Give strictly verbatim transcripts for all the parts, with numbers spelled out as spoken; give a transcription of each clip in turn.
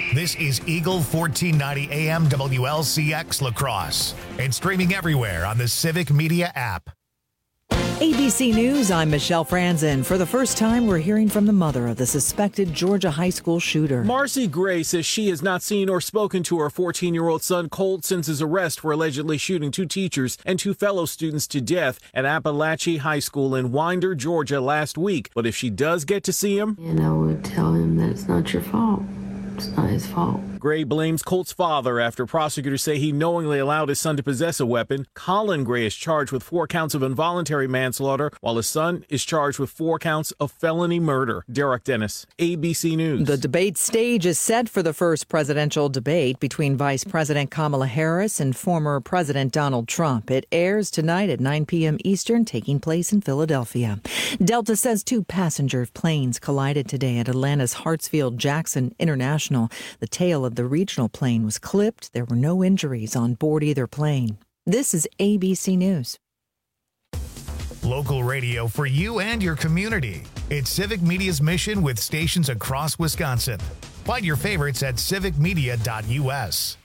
This is Eagle fourteen ninety A M W L C X La Crosse and streaming everywhere on the Civic Media app. A B C News, I'm Michelle Franzen. For the first time, we're hearing from the mother of the suspected Georgia high school shooter. Marcy Gray says she has not seen or spoken to her fourteen-year-old son Colt since his arrest for allegedly shooting two teachers and two fellow students to death at Appalachia High School in Winder, Georgia last week. But if she does get to see him, and I would tell him that it's not your fault. It's not his fault. Gray blames Colt's father after prosecutors say he knowingly allowed his son to possess a weapon. Colin Gray is charged with four counts of involuntary manslaughter, while his son is charged with four counts of felony murder. Derek Dennis, A B C News. The debate stage is set for the first presidential debate between Vice President Kamala Harris and former President Donald Trump. It airs tonight at nine p.m. Eastern, taking place in Philadelphia. Delta says two passenger planes collided today at Atlanta's Hartsfield-Jackson International. The tail of the regional plane was clipped. There were no injuries on board either plane. This is A B C News. Local radio for you and your community. It's Civic Media's mission with stations across Wisconsin. Find your favorites at civic media dot u s.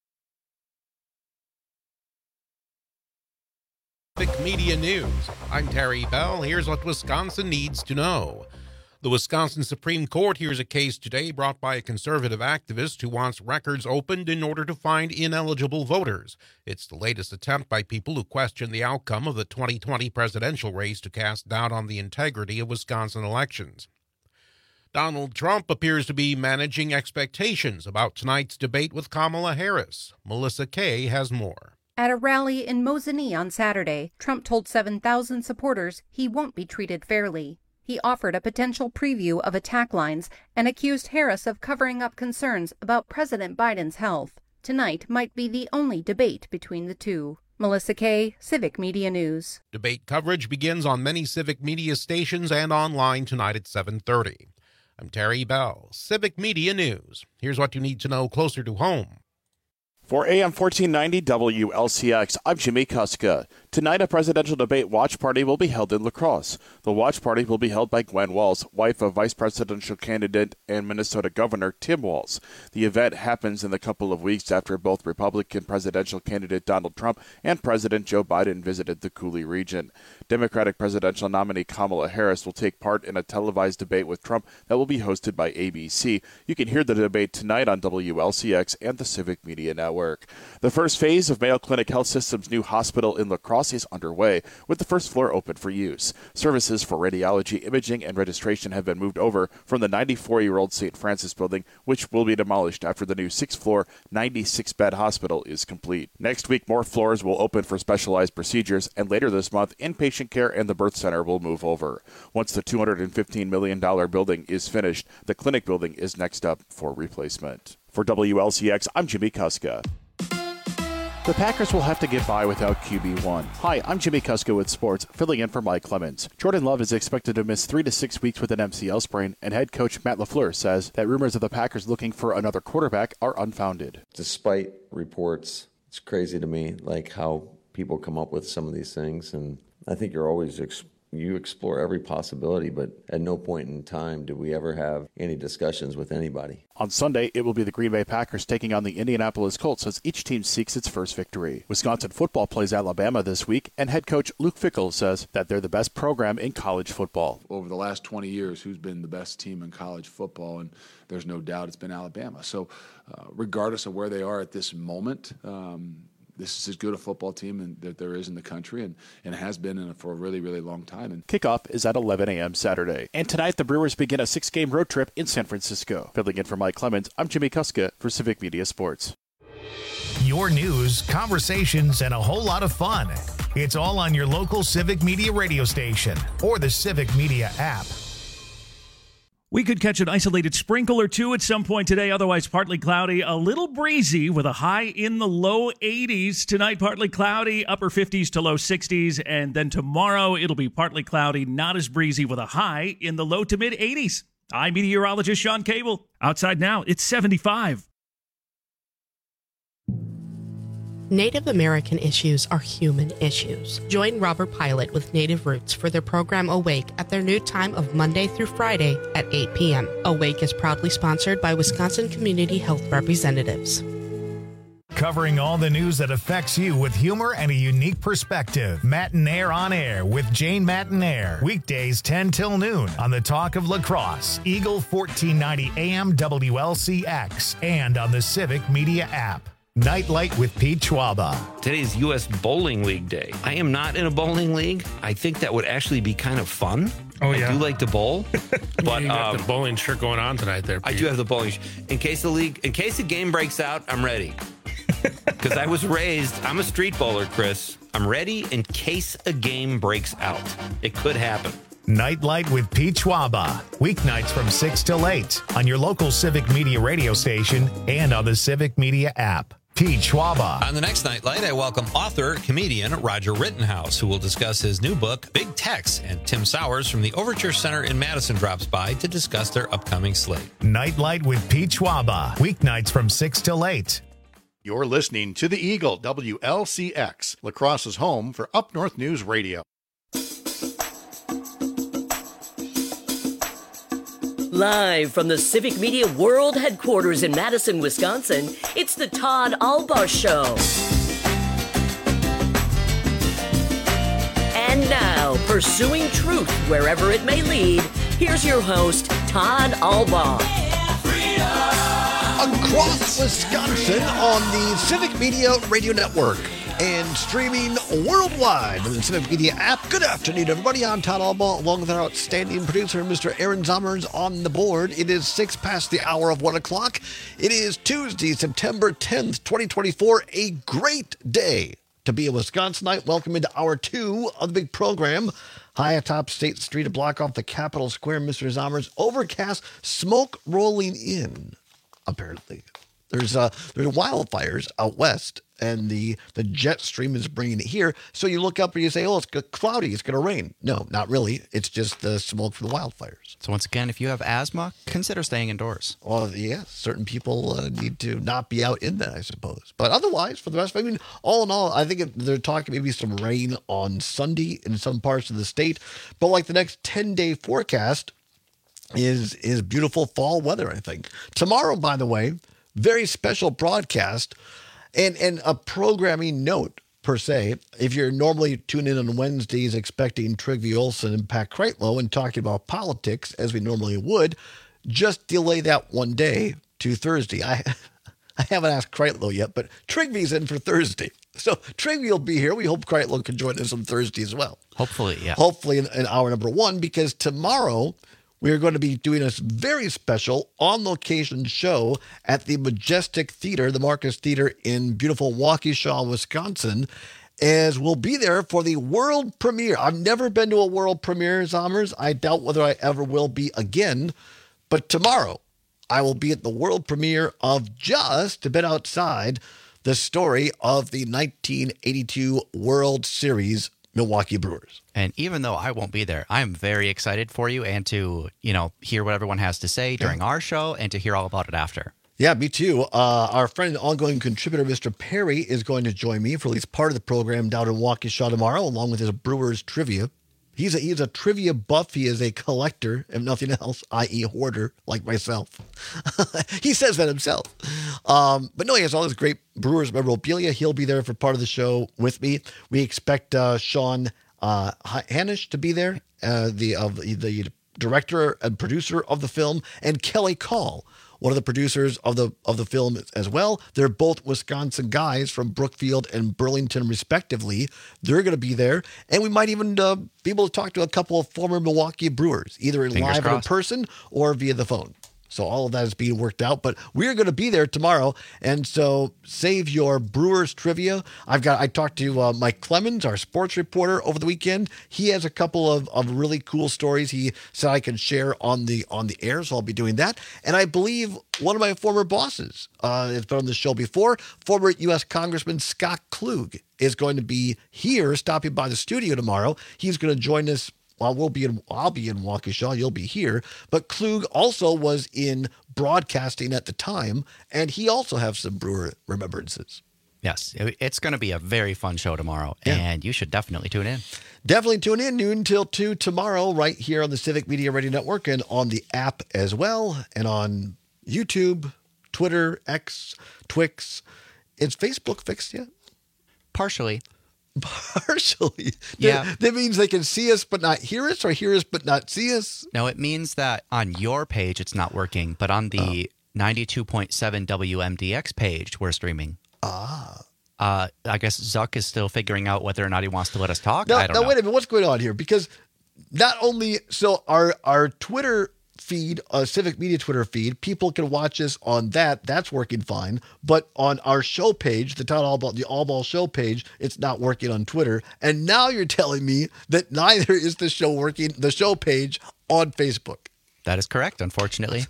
Civic Media News. I'm Terry Bell. Here's what Wisconsin needs to know. The Wisconsin Supreme Court hears a case today brought by a conservative activist who wants records opened in order to find ineligible voters. It's the latest attempt by people who question the outcome of the twenty twenty presidential race to cast doubt on the integrity of Wisconsin elections. Donald Trump appears to be managing expectations about tonight's debate with Kamala Harris. Melissa Kay has more. At a rally in Mosinee on Saturday, Trump told seven thousand supporters he won't be treated fairly. He offered a potential preview of attack lines and accused Harris of covering up concerns about President Biden's health. Tonight might be the only debate between the two. Melissa Kay, Civic Media News. Debate coverage begins on many Civic Media stations and online tonight at seven thirty. I'm Terry Bell, Civic Media News. Here's what you need to know closer to home. For A M fourteen ninety W L C X, I'm Jimmy Kuska. Tonight, a presidential debate watch party will be held in La Crosse. The watch party will be held by Gwen Walz, wife of vice presidential candidate and Minnesota Governor Tim Walz. The event happens in the couple of weeks after both Republican presidential candidate Donald Trump and President Joe Biden visited the Coulee region. Democratic presidential nominee Kamala Harris will take part in a televised debate with Trump that will be hosted by A B C. You can hear the debate tonight on W L C X and the Civic Media Network. The first phase of Mayo Clinic Health System's new hospital in La Crosse is underway, with the first floor open for use. Services for radiology, imaging, and registration have been moved over from the ninety-four-year-old Saint Francis building, which will be demolished after the new six-floor, ninety-six bed hospital is complete. Next week, more floors will open for specialized procedures, and later this month, inpatient care and the birth center will move over. Once the two hundred fifteen million dollars building is finished, the clinic building is next up for replacement. For W L C X, I'm Jimmy Kuska. The Packers will have to get by without Q B one. Hi, I'm Jimmy Kuska with sports, filling in for Mike Clemens. Jordan Love is expected to miss three to six weeks with an M C L sprain, and head coach Matt LaFleur says that rumors of the Packers looking for another quarterback are unfounded. Despite reports, it's crazy to me, like how people come up with some of these things, and I think you're always ex- you explore every possibility, but at no point in time do we ever have any discussions with anybody. On Sunday, it will be the Green Bay Packers taking on the Indianapolis Colts as each team seeks its first victory. Wisconsin football plays Alabama this week, and head coach Luke Fickell says that they're the best program in college football. Over the last twenty years, who's been the best team in college football? And there's no doubt it's been Alabama. So uh, regardless of where they are at this moment, um, this is as good a football team in, that there is in the country, and, and has been in it for a really, really long time. And kickoff is at eleven a.m. Saturday. And tonight, the Brewers begin a six-game road trip in San Francisco. Filling in for Mike Clemens, I'm Jimmy Kuska for Civic Media Sports. Your news, conversations, and a whole lot of fun. It's all on your local Civic Media radio station or the Civic Media app. We could catch an isolated sprinkle or two at some point today, otherwise partly cloudy, a little breezy with a high in the low eighties. Tonight, partly cloudy, upper fifties to low sixties, and then tomorrow it'll be partly cloudy, not as breezy with a high in the low to mid eighties. I'm meteorologist Sean Cable. Outside now, it's seventy-five. Native American issues are human issues. Join Robert Pilot with Native Roots for their program Awake at their new time of Monday through Friday at eight p.m. Awake is proudly sponsored by Wisconsin Community Health Representatives. Covering all the news that affects you with humor and a unique perspective. Matinaire on Air with Jane Matinaire. Weekdays ten till noon on the Talk of Lacrosse, Eagle fourteen ninety A M W L C X, and on the Civic Media app. Nightlight with Pete Schwaba. Today's U S Bowling League Day. I am not in a bowling league. I think that would actually be kind of fun. Oh, yeah. I do like to bowl. But you got um, the bowling shirt going on tonight there, Pete. I do have the bowling shirt. In case the league, in case the game breaks out, I'm ready. Because I was raised, I'm a street bowler, Chris. I'm ready in case a game breaks out. It could happen. Nightlight with Pete Schwaba. Weeknights from six till eight on your local Civic Media radio station and on the Civic Media app. Pete Schwaba. On the next Nightlight, I welcome author, comedian Roger Rittenhouse, who will discuss his new book, Big Tex, and Tim Sowers from the Overture Center in Madison drops by to discuss their upcoming slate. Nightlight with Pete Schwaba. Weeknights from six till eight. You're listening to the Eagle, W L C X, La Crosse's home for Up North News Radio. Live from the Civic Media World Headquarters in Madison, Wisconsin, it's the Todd Albaugh Show. And now, pursuing truth wherever it may lead, here's your host, Todd Albaugh. Across Wisconsin on the Civic Media Radio Network and streaming worldwide on the Civic Media app. Good afternoon, everybody. I'm Todd Albaugh, along with our outstanding producer, Mister Aaron Zommers, on the board. It is six past the hour of one o'clock. It is Tuesday, September tenth, twenty twenty-four. A great day to be a Wisconsinite. Welcome into hour two of the big program. High atop State Street, a block off the Capitol Square, Mister Zommers. Overcast, smoke rolling in, apparently. There's uh, there's wildfires out west, and the, the jet stream is bringing it here. So you look up and you say, oh, it's cloudy, it's going to rain. No, not really. It's just the smoke from the wildfires. So once again, if you have asthma, consider staying indoors. Well, yeah, certain people uh, need to not be out in that, I suppose. But otherwise, for the rest, I mean, all in all, I think it, they're talking maybe some rain on Sunday in some parts of the state. But like the next ten-day forecast is is beautiful fall weather, I think. Tomorrow, by the way, very special broadcast and, and a programming note, per se. If you're normally tuning in on Wednesdays expecting Trygve Olsen and Pat Kreitlow and talking about politics, as we normally would, just delay that one day to Thursday. I I haven't asked Kreitlow yet, but Trygve's in for Thursday. So Trygve will be here. We hope Kreitlow can join us on Thursday as well. Hopefully, yeah. Hopefully in, in hour number one, because tomorrow we are going to be doing a very special on-location show at the Majestic Theater, the Marcus Theater in beautiful Waukesha, Wisconsin, as we'll be there for the world premiere. I've never been to a world premiere, Zommers. I doubt whether I ever will be again. But tomorrow, I will be at the world premiere of just a bit outside the story of the nineteen eighty-two World Series Milwaukee Brewers. And even though I won't be there, I'm very excited for you and to, you know, hear what everyone has to say during yeah. our show and to hear all about it after. Yeah, me too. Uh, our friend and ongoing contributor, Mister Perry, is going to join me for at least part of the program down in Waukesha tomorrow, along with his Brewers trivia. He's a, he's a trivia buff. He is a collector, if nothing else, that is hoarder, like myself. He says that himself. Um, but no, he has all this great Brewers memorabilia. He'll be there for part of the show with me. We expect uh, Sean uh, Hanish to be there, uh, the, uh, the director and producer of the film, and Kelly Call, one of the producers of the of the film as well. They're both Wisconsin guys from Brookfield and Burlington, respectively. They're going to be there, and we might even uh, be able to talk to a couple of former Milwaukee Brewers, either in Fingers live crossed. in person or via the phone. So all of that is being worked out, but we're going to be there tomorrow. And so save your Brewers trivia. I've got, I talked to uh, Mike Clemens, our sports reporter, over the weekend. He has a couple of, of really cool stories he said I can share on the, on the air. So I'll be doing that. And I believe one of my former bosses uh, has been on the show before, former U S Congressman Scott Klug is going to be here, stopping by the studio tomorrow. He's going to join us. Well, we'll be in, I'll be in Waukesha, you'll be here. But Klug also was in broadcasting at the time, and he also has some Brewer remembrances. Yes, it- it's going to be a very fun show tomorrow, Yeah. and you should definitely tune in. Definitely tune in noon till two tomorrow right here on the Civic Media Radio Network and on the app as well, and on YouTube, Twitter, X, Twix. Is Facebook fixed yet? Partially. Partially? Yeah. That, that means they can see us but not hear us, or hear us but not see us? No, it means that on your page it's not working, but on the ninety-two point seven W M D X page we're streaming. Ah. Uh, I guess Zuck is still figuring out whether or not he wants to let us talk. Now, I don't now know. wait a minute. What's going on here? Because not only so our our Twitter feed, uh, Civic Media Twitter feed, people can watch us on that. That's working fine. But on our show page, the Town All Ball, the All Ball Show page, it's not working on Twitter. And now you're telling me that neither is the show working, the show page on Facebook. That is correct, unfortunately.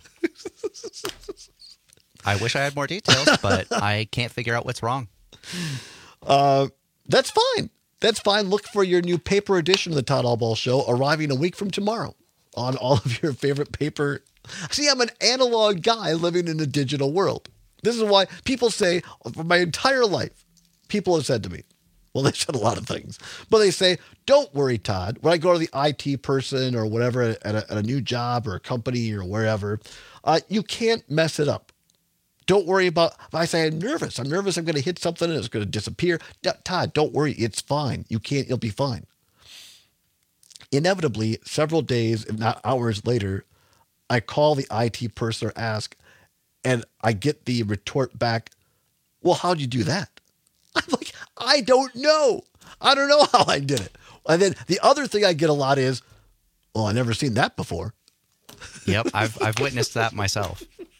I wish I had more details, but I can't figure out what's wrong. Uh, that's fine. That's fine. Look for your new paper edition of the Todd Allball Show arriving a week from tomorrow on all of your favorite paper. See, I'm an analog guy living in a digital world. This is why people say, for my entire life, people have said to me, well, they said a lot of things, but they say, don't worry, Todd. When I go to the I T person or whatever at a, at a new job or a company or wherever, uh, you can't mess it up. Don't worry about, if I say I'm nervous, I'm nervous I'm going to hit something and it's going to disappear. D- Todd, don't worry. It's fine. You can't, you'll be fine. Inevitably, several days, if not hours later, I call the I T person or ask, and I get the retort back, well, how'd you do that? I'm like, I don't know. I don't know how I did it. And then the other thing I get a lot is, well, I've never seen that before. Yep, I've I've witnessed that myself.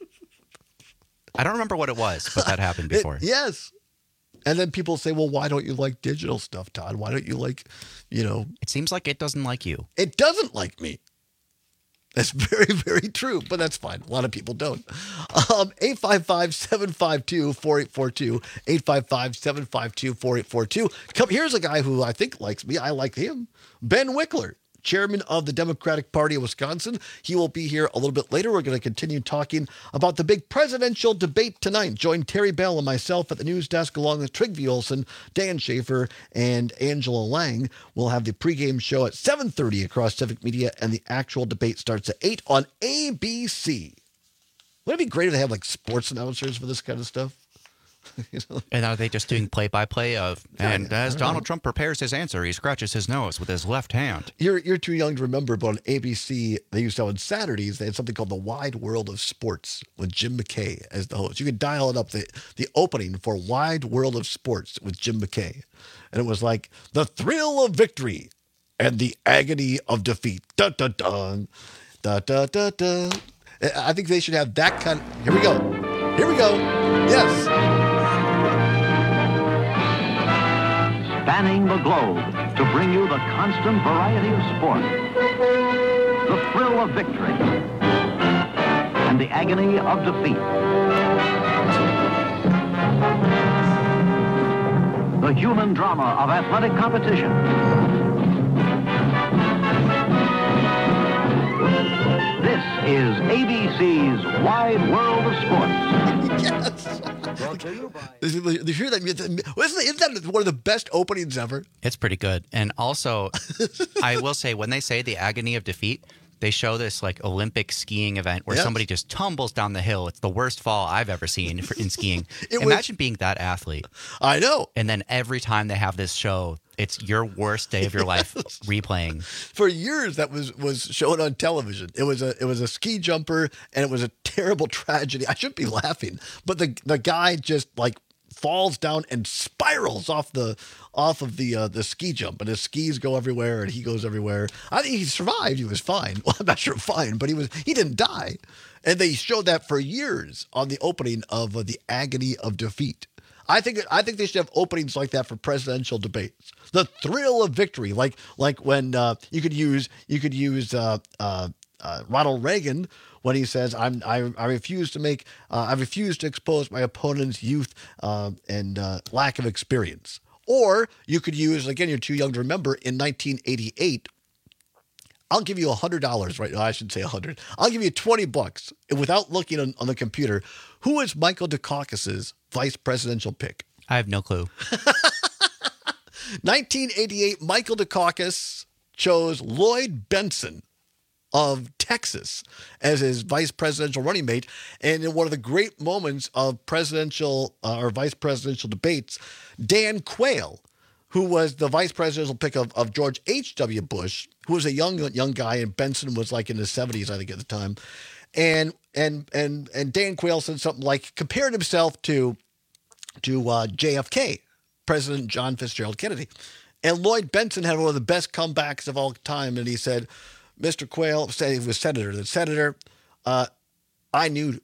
I don't remember what it was, but that happened before. It, yes. And then people say, well, why don't you like digital stuff, Todd? Why don't you like, you know. It seems like it doesn't like you. It doesn't like me. That's very, very true, but that's fine. A lot of people don't. Um, eight five five, seven five two, four eight four two, eight five five, seven five two, four eight four two. Come, here's a guy who I think likes me. I like him. Ben Wickler, chairman of the Democratic Party of Wisconsin. He will be here a little bit later. We're going to continue talking about the big presidential debate tonight. Join Terry Bell and myself at the news desk along with Trygve Olsen, Dan Schaefer, and Angela Lang. We'll have the pregame show at seven thirty across Civic Media, and the actual debate starts at eight on A B C. Wouldn't it be great if they had like sports announcers for this kind of stuff? You know? And are they just doing play-by-play of, and Yeah, as Donald Trump prepares his answer, he scratches his nose with his left hand. You're you're too young to remember, but on A B C, they used to have on Saturdays, they had something called The Wide World of Sports with Jim McKay as the host. You could dial it up, the, the opening for Wide World of Sports with Jim McKay. And it was like, the thrill of victory and the agony of defeat. Dun, dun, dun. Da, da, da, da. I think they should have that kind of, here we go. Here we go. Yes. Spanning the globe to bring you the constant variety of sport, the thrill of victory, and the agony of defeat. The human drama of athletic competition. This is A B C's Wide World of Sports. Yes. Did you hear that? Isn't that one of the best openings ever? It's pretty good. And also, I will say, when they say the agony of defeat, they show this like Olympic skiing event where Yes. somebody just tumbles down the hill. It's the worst fall I've ever seen for, in skiing. It was- Imagine being that athlete. I know. And then every time they have this show, it's your worst day of your life replaying. For years, that was was shown on television. It was a it was a ski jumper, and it was a terrible tragedy. I shouldn't be laughing, but the the guy just like falls down and spirals off the off of the uh, the ski jump, and his skis go everywhere, and he goes everywhere. I think he survived. He was fine. Well, I'm not sure fine, but he was he didn't die. And they showed that for years on the opening of uh, the agony of defeat. I think I think they should have openings like that for presidential debates. The thrill of victory, like like when uh, you could use you could use uh, uh, uh, Ronald Reagan when he says, "I'm I, I refuse to make uh, I refuse to expose my opponent's youth uh, and uh, lack of experience." Or you could use, again, you're too young to remember, in nineteen eighty-eight. I'll give you one hundred dollars right now. I should say one hundred. I'll give you twenty bucks without looking on, on the computer. Who is Michael Dukakis's vice presidential pick? I have no clue. nineteen eighty-eight, Michael Dukakis chose Lloyd Bentsen of Texas as his vice presidential running mate. And in one of the great moments of presidential uh, or vice presidential debates, Dan Quayle, who was the vice presidential pick of, of George H W. Bush, who was a young young guy, and Benson was like in his seventies, I think, at the time. And and and and Dan Quayle said something like, compared himself to to uh, J F K, President John Fitzgerald Kennedy. And Lloyd Bentsen had one of the best comebacks of all time, and he said, Mister Quayle, said he was senator, the senator, uh, I knew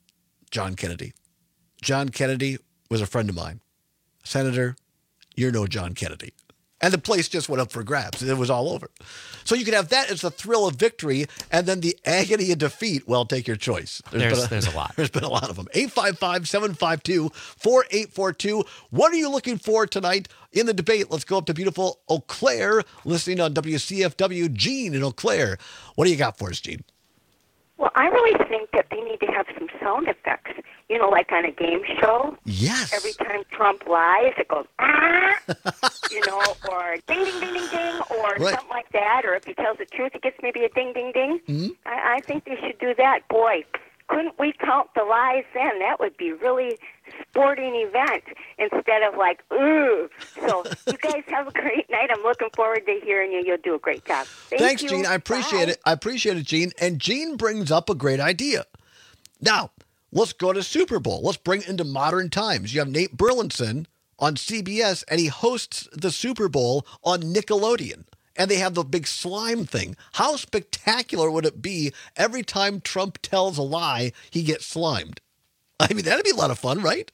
John Kennedy. John Kennedy was a friend of mine. Senator, you're no John Kennedy. And the place just went up for grabs. It was all over. So you could have that as the thrill of victory, and then the agony of defeat. Well, take your choice. There's, there's, a, there's a lot. There's been a lot of them. eight five five, seven five two, four eight four two. What are you looking for tonight in the debate? Let's go up to beautiful Eau Claire, listening on W C F W. Gene in Eau Claire. What do you got for us, Gene? Well, I really think that they need to have some sound effects. You know, like on a game show. Yes. Every time Trump lies, it goes, ah, you know, or ding, ding, ding, ding, ding, or right. something like that. Or if he tells the truth, it gets maybe a ding, ding, ding. Mm-hmm. I, I think they should do that. Boy, couldn't we count the lies then? That would be really sporting event instead of like, ooh. So you guys have a great night. I'm looking forward to hearing you. You'll do a great job. Thank Thanks, you. Gene. I appreciate Bye. it. I appreciate it, Gene. And Gene brings up a great idea. Now, let's go to Super Bowl. Let's bring it into modern times. You have Nate Burleson on C B S, and he hosts the Super Bowl on Nickelodeon. And they have the big slime thing. How spectacular would it be every time Trump tells a lie, he gets slimed? I mean, that'd be a lot of fun, right?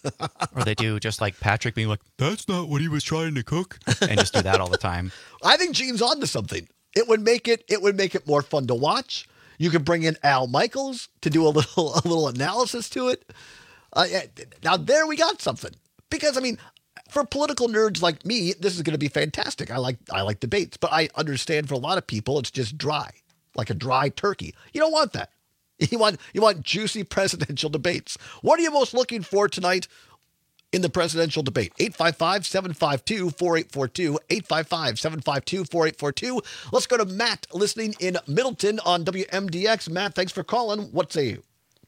Or they do just like Patrick being like, that's not what he was trying to cook. And just do that all the time. I think Gene's on to something. It would make it, it would make it more fun to watch. You could bring in Al Michaels to do a little a little analysis to it. Uh, now, there we got something. Because, I mean, for political nerds like me, this is going to be fantastic. I like I like debates. But I understand for a lot of people, it's just dry, like a dry turkey. You don't want that. You want, you want juicy presidential debates. What are you most looking for tonight in the presidential debate? eight five five, seven five two, four eight four two, eight five five, seven five two, four eight four two. Let's go to Matt, listening in Middleton on W M D X. Matt, thanks for calling. What say you?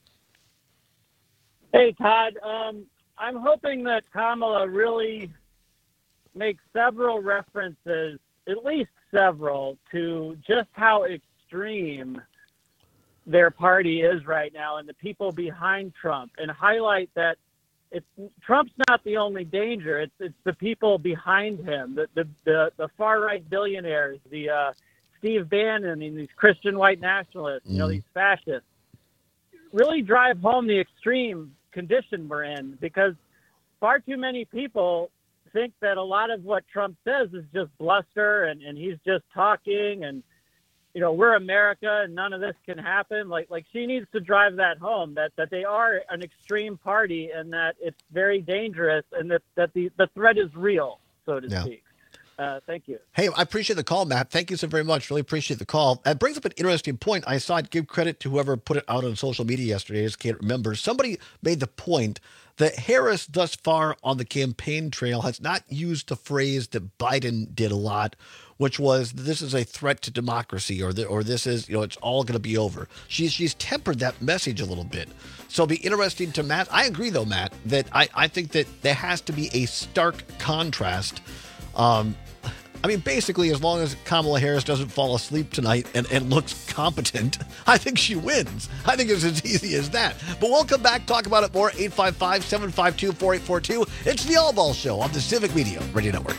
Hey, Todd. Um, I'm hoping that Kamala really makes several references, at least several, to just how extreme their party is right now and the people behind Trump, and highlight that it's Trump's not the only danger. It's it's the people behind him, the the the, the far right billionaires, the uh, Steve Bannon and these Christian white nationalists, you know, these fascists. Really drive home the extreme condition we're in, because far too many people think that a lot of what Trump says is just bluster and, and he's just talking and, you know, we're America and none of this can happen. Like, like she needs to drive that home, that, that they are an extreme party and that it's very dangerous and that, that the, the threat is real, so to Yeah. speak. Uh, thank you. Hey, I appreciate the call, Matt. Thank you so very much. Really appreciate the call. That brings up an interesting point. I saw it. Give credit to whoever put it out on social media yesterday. I just can't remember. Somebody made the point that Harris thus far on the campaign trail has not used the phrase that Biden did a lot, which was this is a threat to democracy, or the, or this is, you know, it's all going to be over. She's she's tempered that message a little bit. So it'll be interesting to Matt. I agree, though, Matt, that I, I think that there has to be a stark contrast. Um, I mean, basically, as long as Kamala Harris doesn't fall asleep tonight and, and looks competent, I think she wins. I think it's as easy as that. But we'll come back, talk about it more. eight five five, seven five two, four eight four two. It's the All Ball Show on the Civic Media Radio Network.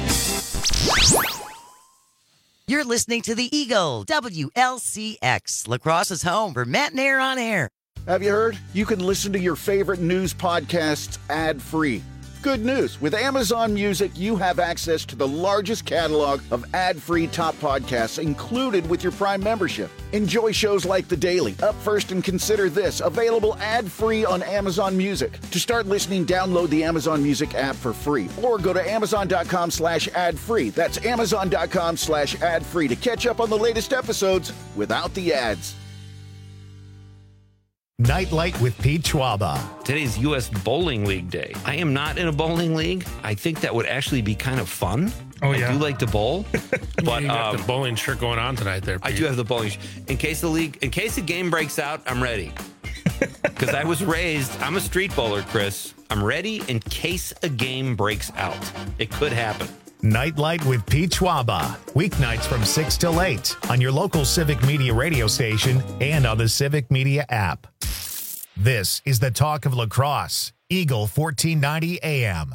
You're listening to the Eagle, W L C X, La Crosse's home for Matt and Air on Air. Have you heard? You can listen to your favorite news podcasts ad-free. Good news. With Amazon Music, you have access to the largest catalog of ad-free top podcasts included with your Prime membership. Enjoy shows like The Daily, Up First and Consider This, available ad-free on Amazon Music. To start listening, download the Amazon Music app for free or go to amazon.com slash ad-free. That's amazon.com slash ad-free to catch up on the latest episodes without the ads. Nightlight with Pete Schwaba. Today's U S Bowling League Day. I am not in a bowling league. I think that would actually be kind of fun. Oh, yeah. I do like to bowl. But you got um, the bowling shirt going on tonight there, Pete. I do have the bowling shirt. In case the league, in case the game breaks out, I'm ready. Because I was raised, I'm a street bowler, Chris. I'm ready in case a game breaks out. It could happen. Nightlight with Pete Schwaba. Weeknights from six till eight on your local Civic Media radio station and on the Civic Media app. This is the talk of lacrosse. Eagle fourteen ninety A M.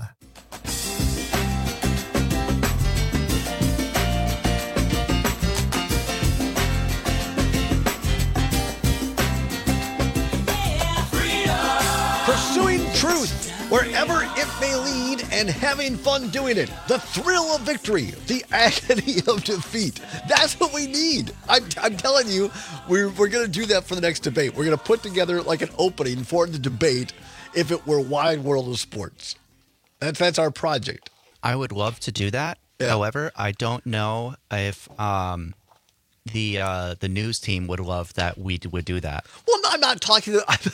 Pursuing truth wherever it may lead and having fun doing it. The thrill of victory, the agony of defeat. That's what we need. I'm, I'm telling you, we're, we're going to do that for the next debate. We're going to put together like an opening for the debate if it were Wide World of Sports. That's, that's our project. I would love to do that. Yeah. However, I don't know if um, the uh, the news team would love that we would do that. Well, no, I'm not talking to... I'm,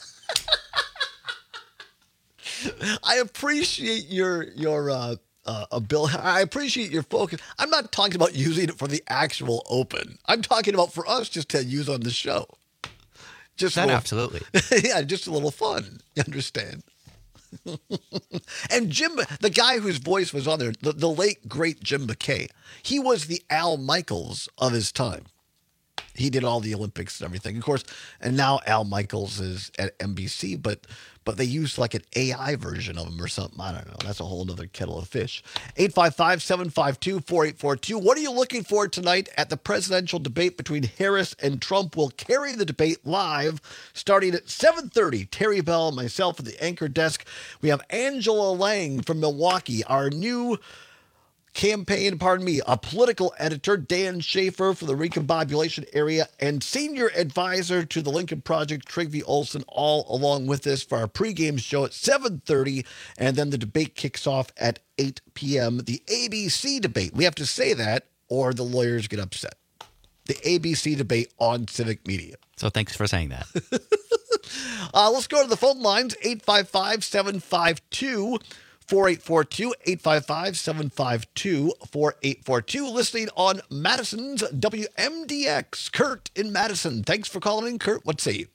I appreciate your your uh, uh, ability. I appreciate your focus. I'm not talking about using it for the actual Open. I'm talking about for us just to use on the show. Just that little, absolutely. Yeah, just a little fun. You understand? And Jim, the guy whose voice was on there, the, the late great Jim McKay, he was the Al Michaels of his time. He did all the Olympics and everything, of course. And now Al Michaels is at N B C, but but they used like an A I version of him or something. I don't know. That's a whole other kettle of fish. eight five five, seven five two, four eight four two. What are you looking for tonight at the presidential debate between Harris and Trump? We'll carry the debate live starting at seven thirty. Terry Bell and myself at the anchor desk. We have Angela Lang from Milwaukee, our new campaign, pardon me, a political editor, Dan Schaefer for the Recombobulation area, and senior advisor to the Lincoln Project, Trygve Olsen, all along with us for our pregame show at seven thirty, and then the debate kicks off at eight p.m. The A B C debate. We have to say that, or the lawyers get upset. The A B C debate on Civic Media. So thanks for saying that. uh, let's go to the phone lines, eight five five, seven five two, four eight four two, eight five five, seven five two, four eight four two. Listening on Madison's W M D X. Kurt in Madison. Thanks for calling in, Kurt. What say you?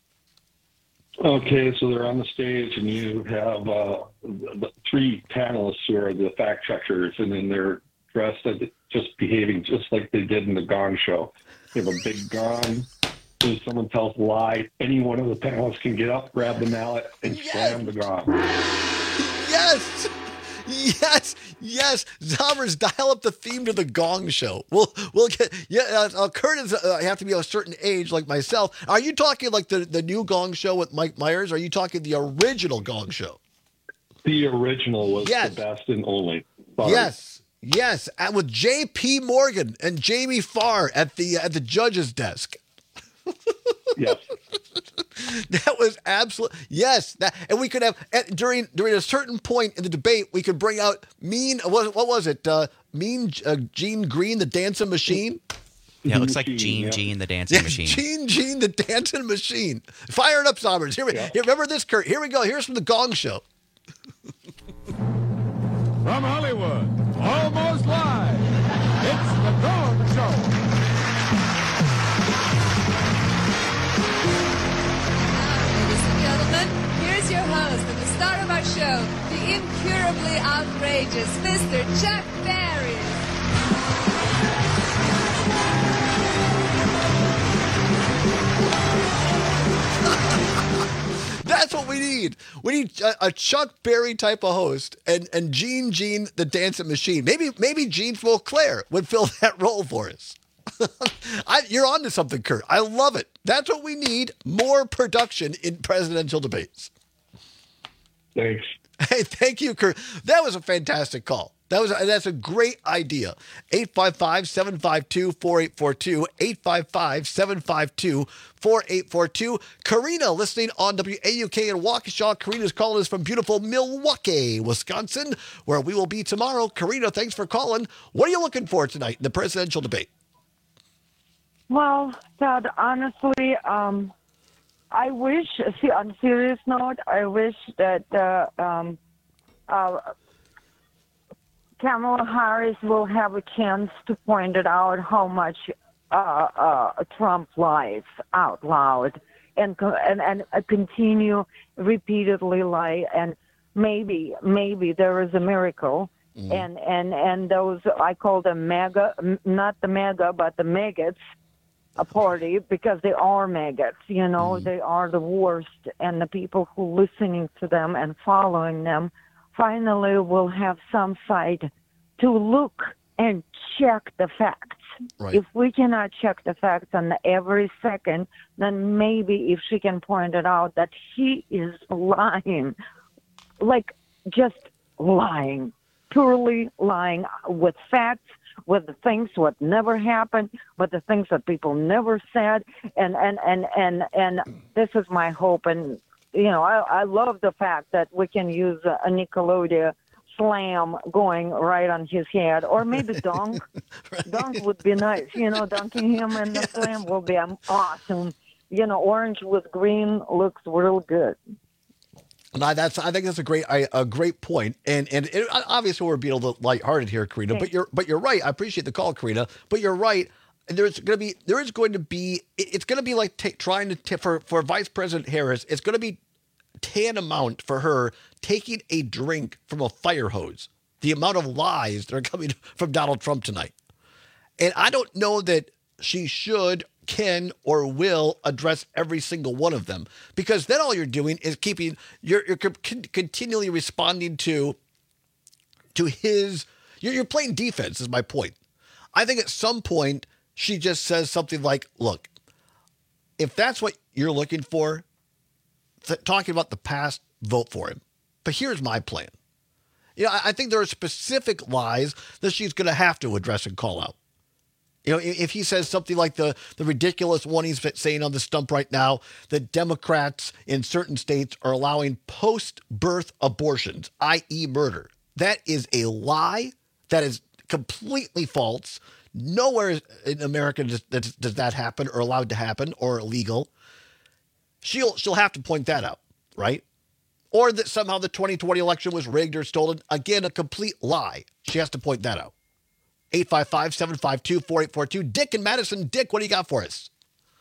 Okay, so they're on the stage, and you have uh, the three panelists who are the fact checkers, and then they're dressed as just behaving just like they did in the Gong Show. They have a big gong. If someone tells a lie, any one of the panelists can get up, grab the mallet, and yes. slam the gong. Yes, yes, yes. Zombers, dial up the theme to the Gong Show. We'll we'll get. Yeah, uh, Kurt is uh, have to be a certain age, like myself. Are you talking like the the new Gong Show with Mike Myers? Or are you talking the original Gong Show? The original was yes. the best and only. Sorry. Yes, yes, and with J P Morgan and Jamie Farr at the at the judge's desk. Yes. That was absolute. Yes, that, and we could have at, during during a certain point in the debate, we could bring out Mean. What, what was it? Uh, mean uh, Gene Green, the dancing machine. Yeah, it looks like Gene yeah. Gene, the dancing yeah, machine. Gene Gene, the dancing machine. Fire it up, Sommers. Here we. Yeah. Here, remember this, Kurt. Here we go. Here's from the Gong Show. From Hollywood, almost live, it's the Gong Show. Here's your host and the star of our show, the incurably outrageous Mister Chuck Barris. That's what we need. We need a, a Chuck Berry type of host, and and Gene Gene the dancing machine. Maybe maybe Gene Beauclair would fill that role for us. I, you're on to something, Kurt. I love it. That's what we need. More production in presidential debates. Thanks. Hey, thank you, Kurt. That was a fantastic call. That was a, that's a great idea. eight five five, seven five two, four eight four two, eight five five, seven five two, four eight four two. Karina listening on W A U K in Waukesha. Karina's calling us from beautiful Milwaukee, Wisconsin, where we will be tomorrow. Karina, thanks for calling. What are you looking for tonight in the presidential debate? Well, Ted, honestly, um, I wish, see, on a serious note, I wish that uh, um, uh, Kamala Harris will have a chance to point it out how much uh, uh, Trump lies out loud and and and uh, continue repeatedly lie, and maybe maybe there is a miracle. Mm-hmm. And, and and those, I call them mega, not the mega, but the maggots, a party, because they are maggots, you know, mm-hmm. they are the worst. And the people who are listening to them and following them finally will have some sight to look and check the facts. Right. If we cannot check the facts on every second, then maybe if she can point it out that he is lying, like just lying. Purely lying with facts, with the things what never happened, with the things that people never said, and and and and, and this is my hope. And you know, I, I love the fact that we can use a Nickelodeon slam going right on his head, or maybe dunk. Right. Dunk would be nice. You know, dunking him in the yes. slam will be awesome. You know, orange with green looks real good. And I, that's I think that's a great a great point, and and it, obviously we're being a little lighthearted here, Karina. But you're but you're right. I appreciate the call, Karina. But you're right. There's going to be there is going to be it's going to be like t- trying to t- for for Vice President Harris. It's going to be tantamount for her taking a drink from a fire hose. The amount of lies that are coming from Donald Trump tonight, and I don't know that she should, can, or will address every single one of them, because then all you're doing is keeping you're, you're con- continually responding to to his you're, you're playing defense is my point. I think at some point she just says something like, look, if that's what you're looking for, th- talking about the past, vote for him, but here's my plan. You know, I, I think there are specific lies that she's going to have to address and call out. You know, if he says something like the, the ridiculous one he's saying on the stump right now, that Democrats in certain states are allowing post-birth abortions, that is murder. That is a lie. That is completely false. Nowhere in America does, does that happen or allowed to happen or illegal. She'll, she'll have to point that out, right? Or that somehow the twenty twenty election was rigged or stolen. Again, a complete lie. She has to point that out. eight five five, seven five two, four eight four two. Dick in Madison. Dick, what do you got for us?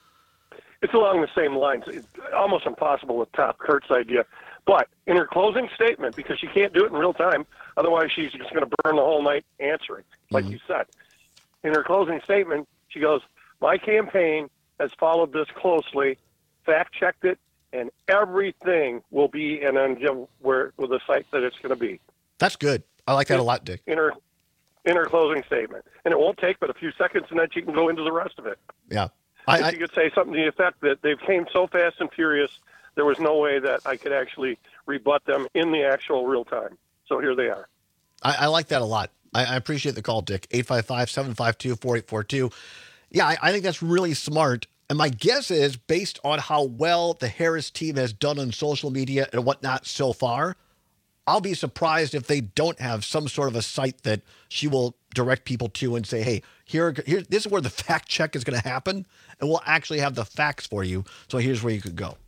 It's along the same lines. It's almost impossible with Top Kurt's idea. But in her closing statement, because she can't do it in real time, otherwise she's just going to burn the whole night answering, like mm-hmm. you said. In her closing statement, she goes, my campaign has followed this closely, fact-checked it, and everything will be in where with the site that it's going to be. That's good. I like that a lot, Dick. In her in her closing statement. And it won't take but a few seconds, and then she can go into the rest of it. Yeah. I, I, she could say something to the effect that they've came so fast and furious, there was no way that I could actually rebut them in the actual real time. So here they are. I, I like that a lot. I, I appreciate the call, Dick. eight five five, seven five two, four eight four two. Yeah, I, I think that's really smart. And my guess is, based on how well the Harris team has done on social media and whatnot so far, I'll be surprised if they don't have some sort of a site that she will direct people to and say, hey, here, here this is where the fact check is going to happen, and we'll actually have the facts for you. So here's where you could go.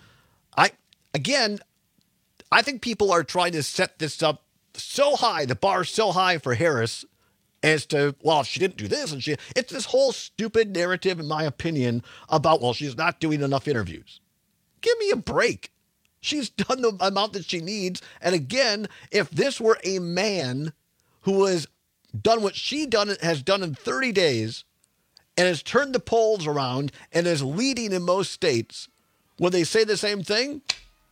I again, I think people are trying to set this up so high, the bar so high for Harris as to, well, if she didn't do this, and she, it's this whole stupid narrative, in my opinion, about, well, she's not doing enough interviews. Give me a break. She's done the amount that she needs. And again, if this were a man who has done what she done has done in thirty days and has turned the polls around and is leading in most states, would they say the same thing?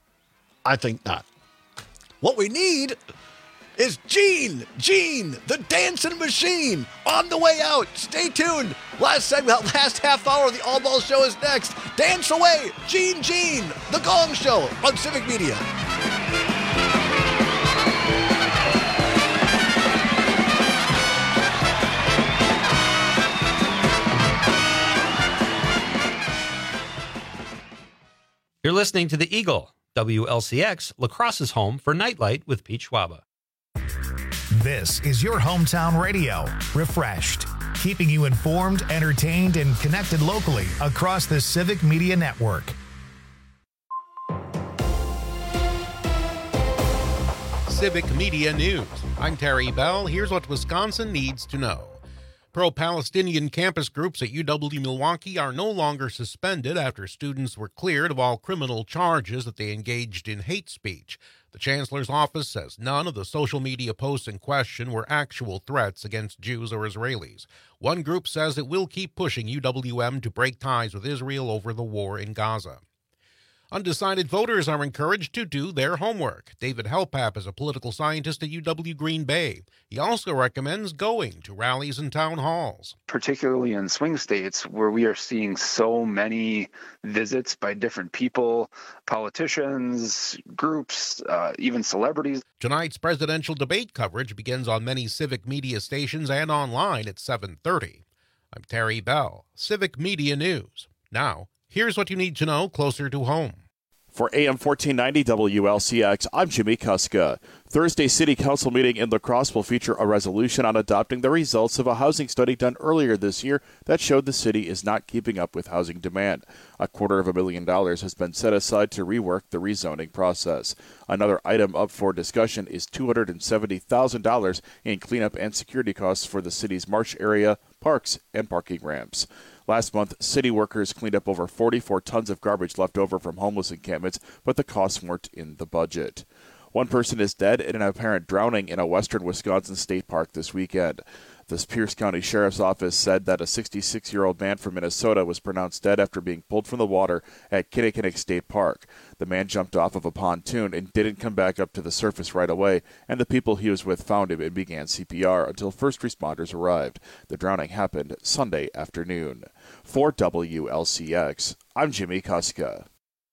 I think not. What we need is Gene, Gene, the dancing machine, on the way out. Stay tuned. Last segment, last half hour of the All Ball Show is next. Dance away, Gene, Gene, the Gong Show on Civic Media. You're listening to The Eagle, W L C X, La Crosse's home for Nightlight with Pete Schwaba. This is your hometown radio, refreshed, keeping you informed, entertained, and connected locally across the Civic Media Network. Civic Media News. I'm Terry Bell. Here's what Wisconsin needs to know. Pro-Palestinian campus groups at U W Milwaukee are no longer suspended after students were cleared of all criminal charges that they engaged in hate speech. The Chancellor's office says none of the social media posts in question were actual threats against Jews or Israelis. One group says it will keep pushing U W M to break ties with Israel over the war in Gaza. Undecided voters are encouraged to do their homework. David Helpap is a political scientist at U W Green Bay. He also recommends going to rallies and town halls. Particularly in swing states where we are seeing so many visits by different people, politicians, groups, uh, even celebrities. Tonight's presidential debate coverage begins on many Civic Media stations and online at seven thirty. I'm Terry Bell, Civic Media News. Now, here's what you need to know closer to home. For A M fourteen ninety W L C X, I'm Jimmy Kuska. Thursday's City Council meeting in La Crosse will feature a resolution on adopting the results of a housing study done earlier this year that showed the city is not keeping up with housing demand. A quarter of a million dollars has been set aside to rework the rezoning process. Another item up for discussion is two hundred seventy thousand dollars in cleanup and security costs for the city's marsh area, parks, and parking ramps. Last month, city workers cleaned up over forty-four tons of garbage left over from homeless encampments, but the costs weren't in the budget. One person is dead in an apparent drowning in a western Wisconsin state park this weekend. The Pierce County Sheriff's Office said that a sixty-six-year-old man from Minnesota was pronounced dead after being pulled from the water at Kinnickinnick State Park. The man jumped off of a pontoon and didn't come back up to the surface right away, and the people he was with found him and began C P R until first responders arrived. The drowning happened Sunday afternoon. For W L C X, I'm Jimmy Kuska.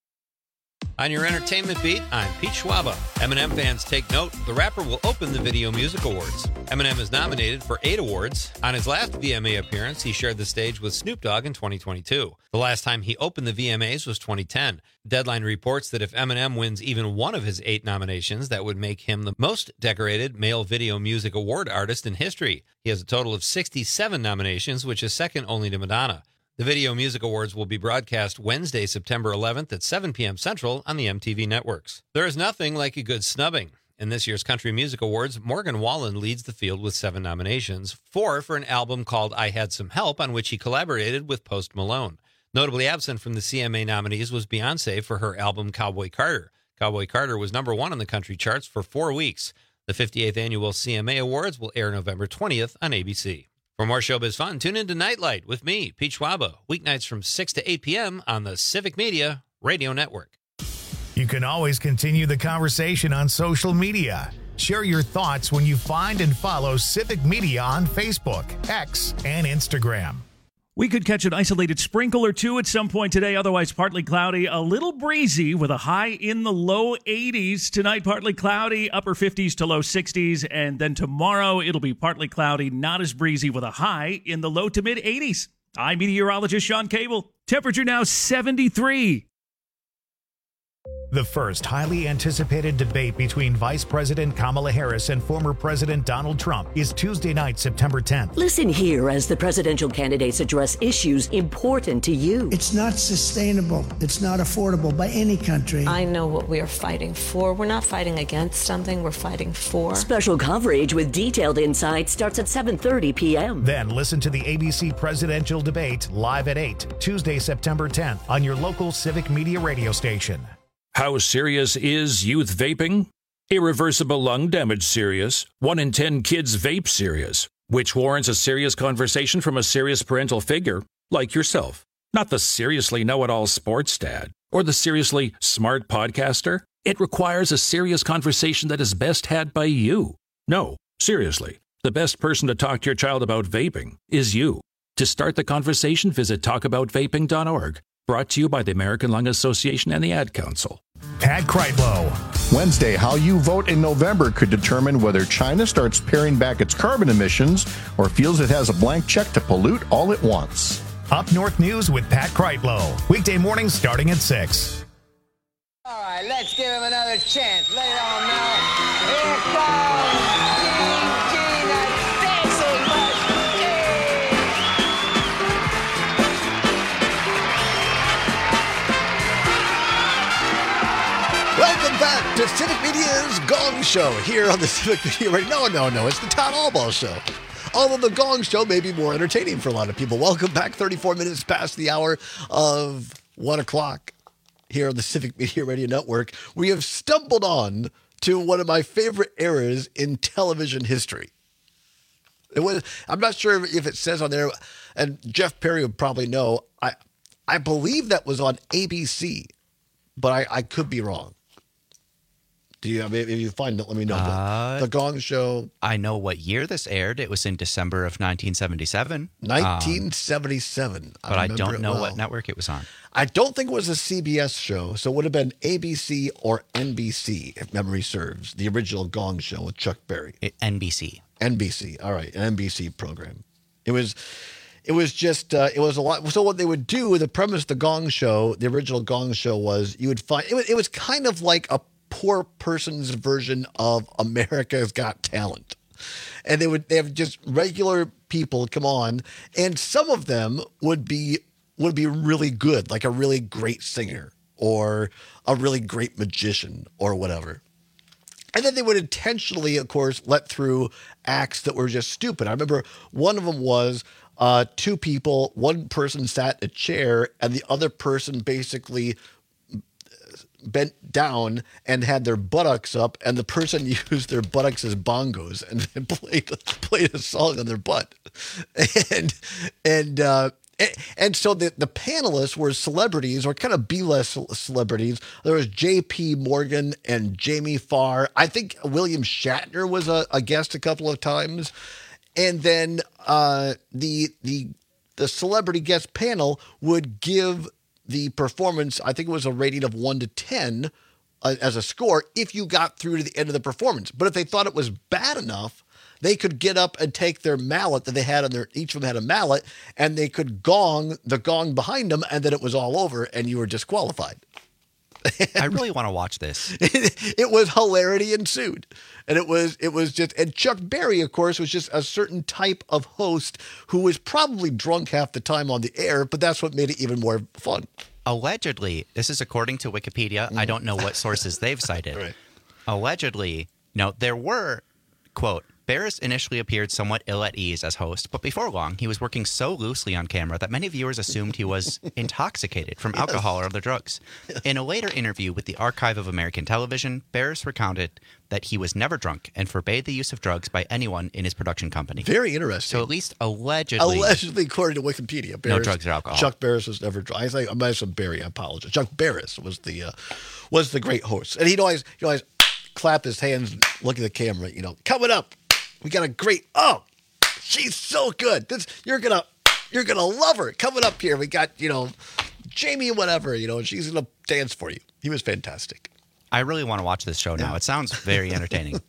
On your entertainment beat, I'm Pete Schwaba. Eminem fans take note. The rapper will open the Video Music Awards. Eminem is nominated for eight awards. On his last V M A appearance, he shared the stage with Snoop Dogg in twenty twenty-two. The last time he opened the V M As was twenty ten. Deadline reports that if Eminem wins even one of his eight nominations, that would make him the most decorated male video music award artist in history. He has a total of sixty-seven nominations, which is second only to Madonna. The Video Music Awards will be broadcast Wednesday, September eleventh at seven p.m. Central on the M T V networks. There is nothing like a good snubbing. In this year's Country Music Awards, Morgan Wallen leads the field with seven nominations, four for an album called I Had Some Help, on which he collaborated with Post Malone. Notably absent from the C M A nominees was Beyoncé for her album Cowboy Carter. Cowboy Carter was number one on the country charts for four weeks. The fifty-eighth Annual C M A Awards will air November twentieth on A B C. For more showbiz fun, tune in to Nightlight with me, Pete Schwaba, weeknights from six to eight p.m. on the Civic Media Radio Network. You can always continue the conversation on social media. Share your thoughts when you find and follow Civic Media on Facebook, X, and Instagram. We could catch an isolated sprinkle or two at some point today, otherwise partly cloudy, a little breezy with a high in the low eighties. Tonight, partly cloudy, upper fifties to low sixties, and then tomorrow it'll be partly cloudy, not as breezy, with a high in the low to mid eighties. I'm meteorologist Sean Cable. Temperature now seventy-three. The first highly anticipated debate between Vice President Kamala Harris and former President Donald Trump is Tuesday night, September tenth. Listen here as the presidential candidates address issues important to you. It's not sustainable. It's not affordable by any country. I know what we are fighting for. We're not fighting against something. We're fighting for. Special coverage with detailed insight starts at seven thirty p.m. Then listen to the A B C presidential debate live at eight, Tuesday, September tenth on your local Civic Media radio station. How serious is youth vaping? Irreversible lung damage serious. One in ten kids vape serious, which warrants a serious conversation from a serious parental figure like yourself. Not the seriously know-it-all sports dad or the seriously smart podcaster. It requires a serious conversation that is best had by you. No, seriously, the best person to talk to your child about vaping is you. To start the conversation, visit talk about vaping dot org. Brought to you by the American Lung Association and the Ad Council. Pat Kreitlow. Wednesday, how you vote in November could determine whether China starts paring back its carbon emissions or feels it has a blank check to pollute all it wants. Up North News with Pat Kreitlow. Weekday mornings starting at six. All right, let's give him another chance. Lay it on now. Here comes Gene Gene and Stacy Bush. Welcome back to Civic Media's Gong Show here on the Civic Media Radio. No, no, no, it's the Todd Albaugh Show. Although the Gong Show may be more entertaining for a lot of people. Welcome back, thirty-four minutes past the hour of one o'clock here on the Civic Media Radio Network. We have stumbled on to one of my favorite eras in television history. It was, I'm not sure if it says on there, and Jeff Perry would probably know, I, I believe that was on A B C, but I, I could be wrong. Do you, I mean, if you find it, let me know. Uh, the Gong Show. I know what year this aired. It was in December of nineteen seventy-seven. nineteen seventy-seven. Um, but I, I don't know well. what network it was on. I don't think it was a C B S show, so it would have been A B C or N B C, if memory serves. The original Gong Show with Chuck Berry. It, N B C. N B C. All right, an N B C program. It was... It was just, uh, it was a lot. So what they would do, the premise of the Gong Show, the original Gong Show was, you would find, it was, it was kind of like a poor person's version of America's Got Talent. And they would, they have just regular people come on, and some of them would be, would be really good, like a really great singer or a really great magician or whatever. And then they would intentionally, of course, let through acts that were just stupid. I remember one of them was, Uh, two people, one person sat in a chair and the other person basically bent down and had their buttocks up, and the person used their buttocks as bongos and played played a song on their butt. And and uh, and so the, the panelists were celebrities, or kind of B-list celebrities. There was J P Morgan and Jamie Farr. I think William Shatner was a, a guest a couple of times. And then uh, the the the celebrity guest panel would give the performance, I think it was a rating of one to ten uh, as a score, if you got through to the end of the performance. But if they thought it was bad enough, they could get up and take their mallet that they had on their, each of them had a mallet, and they could gong the gong behind them, and then it was all over, and you were disqualified. I really want to watch this. It, it was hilarity ensued. And it was, it was just, and Chuck Berry, of course, was just a certain type of host who was probably drunk half the time on the air, but that's what made it even more fun. Allegedly, this is according to Wikipedia. Mm. I don't know what sources they've cited. Right. Allegedly, no, there were, quote, Barris initially appeared somewhat ill at ease as host, but before long, he was working so loosely on camera that many viewers assumed he was intoxicated from alcohol yes. or other drugs. Yes. In a later interview with the Archive of American Television, Barris recounted that he was never drunk and forbade the use of drugs by anyone in his production company. Very interesting. So at least allegedly. Allegedly, according to Wikipedia. Barris, no drugs or alcohol. Chuck Barris was never drunk. I think I might have said Barry. I apologize. Chuck Barris was the uh, was the great host, and he'd always he'd always clap his hands, look at the camera. You know, coming up. We got a great, oh, she's so good. This, you're going to, you're going to love her. Coming up here, we got, you know, Jamie, whatever, you know, she's going to dance for you. He was fantastic. I really want to watch this show now. Yeah. It sounds very entertaining.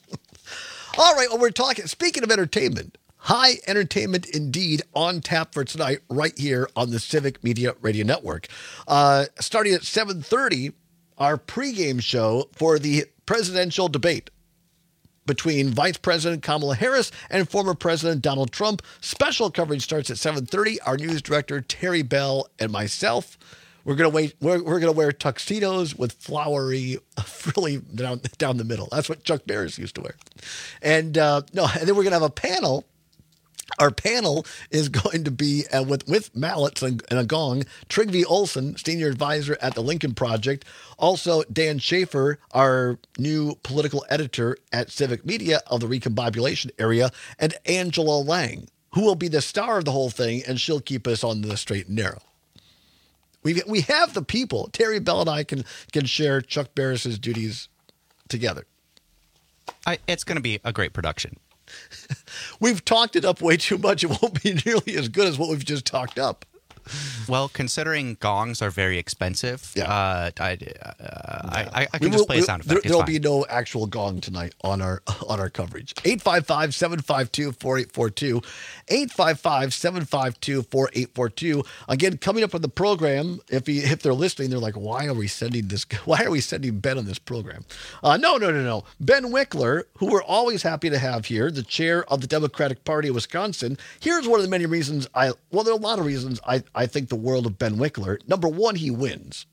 All right. Well, we're talking, speaking of entertainment, high entertainment indeed on tap for tonight, right here on the Civic Media Radio Network. Uh, starting at seven thirty, our pregame show for the presidential debate between Vice President Kamala Harris and former President Donald Trump. Special coverage starts at seven thirty. Our news director, Terry Bell, and myself, we're going to wait. We're, we're going to wear tuxedos with flowery frilly down, down the middle. That's what Chuck Barris used to wear. And uh, no, and then we're going to have a panel. Our panel is going to be uh, with, with mallets and, and a gong, Trygve Olsen, senior advisor at the Lincoln Project. Also, Dan Schaefer, our new political editor at Civic Media of the Recombobulation area, and Angela Lang, who will be the star of the whole thing, and she'll keep us on the straight and narrow. We we have the people. Terry Bell and I can, can share Chuck Barris's duties together. I, it's going to be a great production. We've talked it up way too much. It won't be nearly as good as what we've just talked up. Well, considering gongs are very expensive, yeah. uh, I, uh, yeah. I, I can will, just play a sound effect. There, there'll be no actual gong tonight on our on our coverage. eight five five, seven five two, four eight four two. eight five five, seven five two, four eight four two. Again, coming up on the program, if he, if they're listening, they're like, why are we sending this? Why are we sending Ben on this program? Uh, no, no, no, no. Ben Wickler, who we're always happy to have here, the chair of the Democratic Party of Wisconsin. Here's one of the many reasons I, well, there are a lot of reasons I, I think the world of Ben Wickler. Number one, he wins.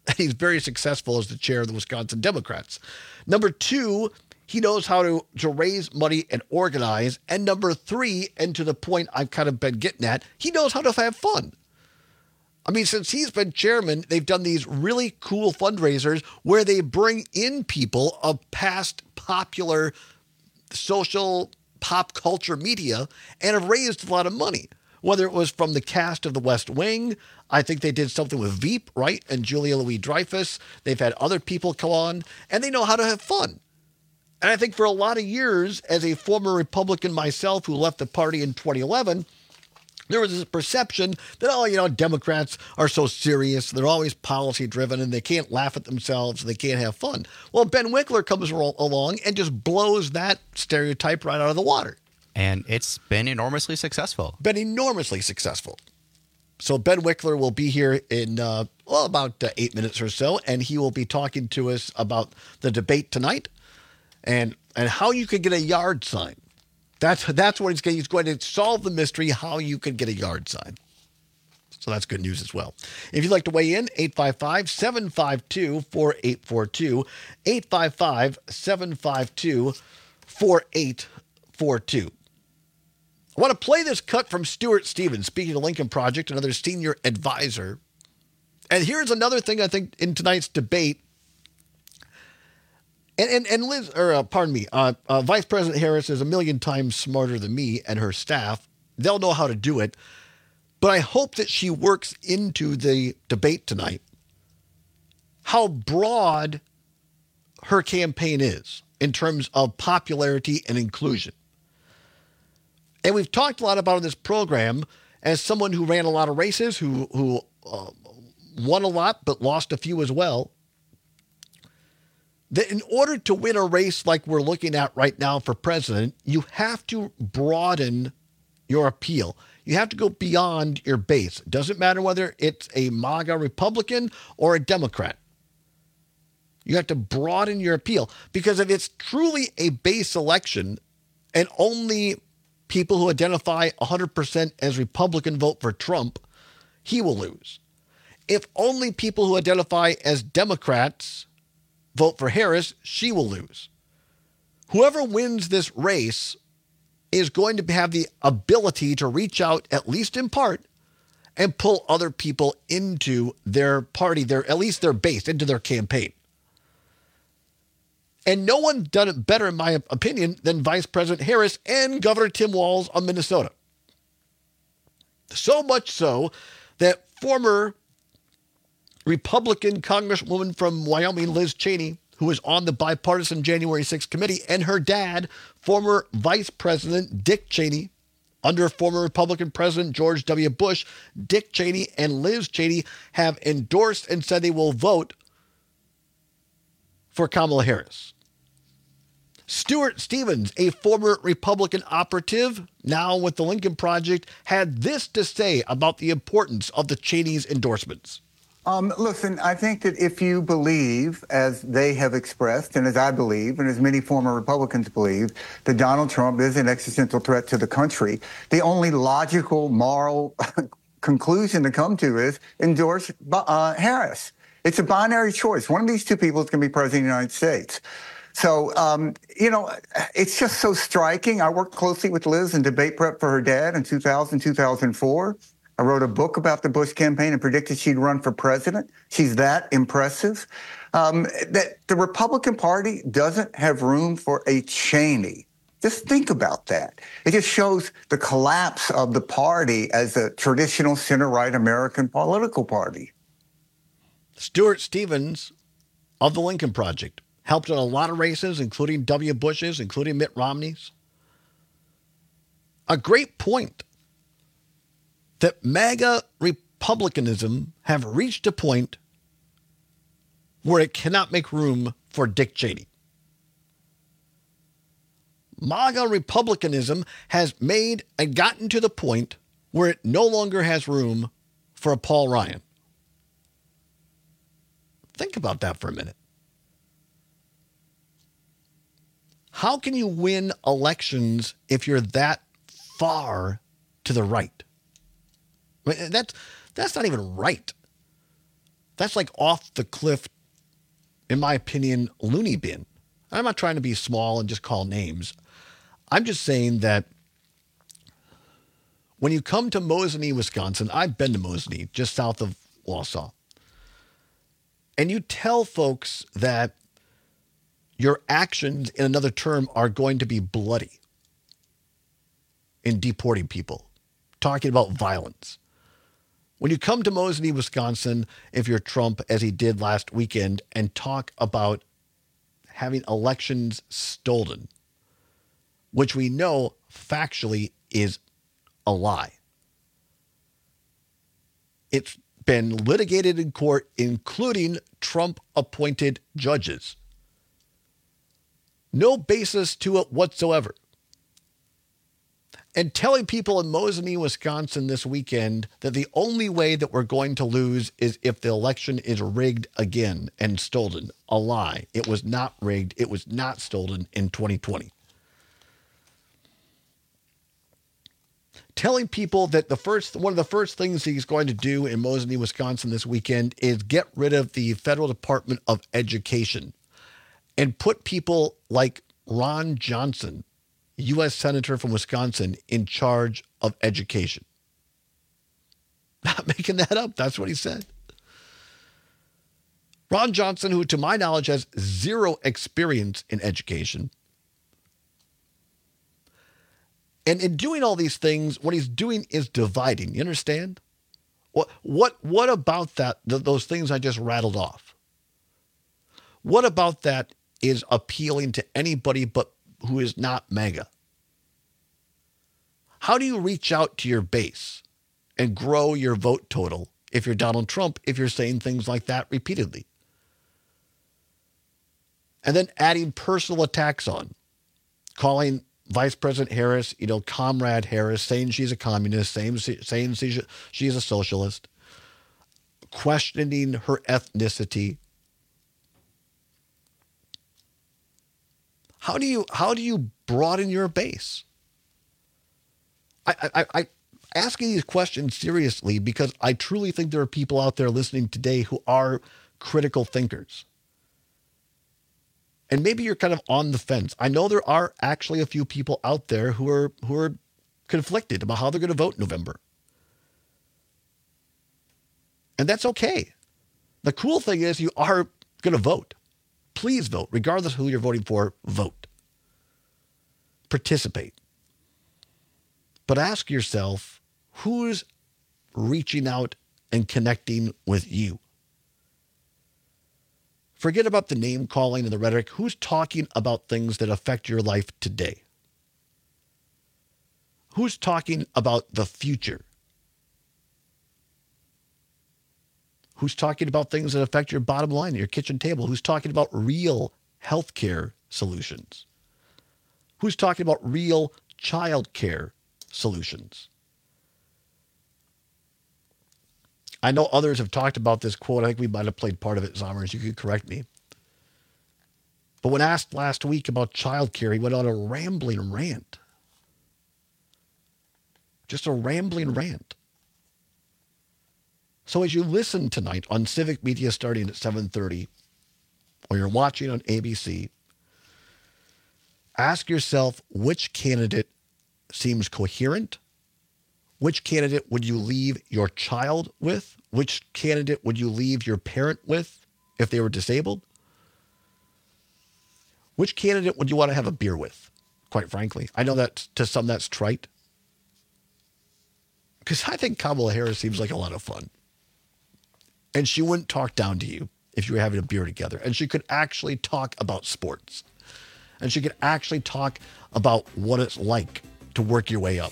He's very successful as the chair of the Wisconsin Democrats. Number two, he knows how to, to raise money and organize. And number three, and to the point I've kind of been getting at, he knows how to have fun. I mean, since he's been chairman, they've done these really cool fundraisers where they bring in people of past popular social pop culture media and have raised a lot of money. Whether it was from the cast of The West Wing, I think they did something with Veep, right? And Julia Louis-Dreyfus. They've had other people come on, and they know how to have fun. And I think for a lot of years, as a former Republican myself who left the party in twenty eleven, there was this perception that, oh, you know, Democrats are so serious. They're always policy driven and they can't laugh at themselves. And they can't have fun. Well, Ben Winkler comes along and just blows that stereotype right out of the water. And it's been enormously successful. Been enormously successful. So Ben Winkler will be here in, uh, well, about uh, eight minutes or so. And he will be talking to us about the debate tonight and, and how you could get a yard sign. That's that's what he's going. He's going to solve the mystery how you can get a yard sign. So that's good news as well. If you'd like to weigh in, eight five five, seven five two, four eight four two, eight five five, seven five two, four eight four two. I want to play this cut from Stuart Stevens, speaking of Lincoln Project, another senior advisor. And here's another thing I think in tonight's debate. And, and and Liz, or uh, pardon me, uh, uh, Vice President Harris is a million times smarter than me and her staff. They'll know how to do it. But I hope that she works into the debate tonight how broad her campaign is in terms of popularity and inclusion. And we've talked a lot about in this program as someone who ran a lot of races, who, who uh, won a lot but lost a few as well, that in order to win a race like we're looking at right now for president, you have to broaden your appeal. You have to go beyond your base. It doesn't matter whether it's a MAGA Republican or a Democrat. You have to broaden your appeal, because if it's truly a base election and only people who identify one hundred percent as Republican vote for Trump, he will lose. If only people who identify as Democrats vote for Harris, she will lose. Whoever wins this race is going to have the ability to reach out, at least in part, and pull other people into their party, their at least their base, into their campaign. And no one's done it better, in my opinion, than Vice President Harris and Governor Tim Walz of Minnesota. So much so that former Republican Congresswoman from Wyoming, Liz Cheney, who was on the bipartisan January sixth committee, and her dad, former Vice President Dick Cheney, under former Republican President George W. Bush, Dick Cheney and Liz Cheney have endorsed and said they will vote for Kamala Harris. Stuart Stevens, a former Republican operative, now with the Lincoln Project, had this to say about the importance of the Cheney's endorsements. Um, listen, I think that if you believe, as they have expressed, and as I believe, and as many former Republicans believe, that Donald Trump is an existential threat to the country, the only logical, moral conclusion to come to is endorse uh, Harris. It's a binary choice. One of these two people is going to be president of the United States. So, um, you know, it's just so striking. I worked closely with Liz in debate prep for her dad in two thousand, two thousand four. I wrote a book about the Bush campaign and predicted she'd run for president. She's that impressive. Um, that the Republican Party doesn't have room for a Cheney. Just think about that. It just shows the collapse of the party as a traditional center-right American political party. Stuart Stevens of the Lincoln Project helped in a lot of races, including W. Bush's, including Mitt Romney's. A great point. That MAGA Republicanism have reached a point where it cannot make room for Dick Cheney. MAGA Republicanism has made and gotten to the point where it no longer has room for a Paul Ryan. Think about that for a minute. How can you win elections if you're that far to the right? I mean, that's, that's not even right. That's like off the cliff, in my opinion, loony bin. I'm not trying to be small and just call names. I'm just saying that when you come to Mosinee, Wisconsin, I've been to Mosinee, just south of Wausau, and you tell folks that your actions, in another term, are going to be bloody in deporting people, talking about violence. When you come to Mosinee, Wisconsin, if you're Trump, as he did last weekend, and talk about having elections stolen, which we know factually is a lie. It's been litigated in court, including Trump-appointed judges. No basis to it whatsoever. And telling people in Mosinee, Wisconsin this weekend that the only way that we're going to lose is if the election is rigged again and stolen. A lie. It was not rigged. It was not stolen in twenty twenty. Telling people that the first one of the first things he's going to do in Mosinee, Wisconsin this weekend is get rid of the Federal Department of Education and put people like Ron Johnson, U S Senator from Wisconsin, in charge of education. Not making that up. That's what he said. Ron Johnson, who to my knowledge has zero experience in education. And in doing all these things, what he's doing is dividing. You understand? What, what, what about that, th- those things I just rattled off? What about that is appealing to anybody but who is not MAGA? How do you reach out to your base and grow your vote total if you're Donald Trump, if you're saying things like that repeatedly? And then adding personal attacks on, calling Vice President Harris, you know, Comrade Harris, saying she's a communist, saying, saying she's, she's a socialist, questioning her ethnicity. How do you how do you broaden your base? I, I, I asking these questions seriously because I truly think there are people out there listening today who are critical thinkers. And maybe you're kind of on the fence. I know there are actually a few people out there who are who are conflicted about how they're going to vote in November. And that's okay. The cool thing is you are going to vote. Please vote. Regardless of who you're voting for, vote. Participate. But ask yourself, who's reaching out and connecting with you? Forget about the name calling and the rhetoric. Who's talking about things that affect your life today? Who's talking about the future? Who's talking about things that affect your bottom line, your kitchen table? Who's talking about real healthcare solutions? Who's talking about real child care solutions? I know others have talked about this quote. I think we might have played part of it, Zommers. You could correct me. But when asked last week about child care, he went on a rambling rant. Just a rambling rant. So as you listen tonight on Civic Media starting at seven thirty, or you're watching on A B C, ask yourself which candidate seems coherent. Which candidate would you leave your child with? Which candidate would you leave your parent with if they were disabled? Which candidate would you want to have a beer with, quite frankly? I know that to some that's trite. Because I think Kamala Harris seems like a lot of fun. And she wouldn't talk down to you if you were having a beer together. And she could actually talk about sports. And she could actually talk about what it's like to work your way up.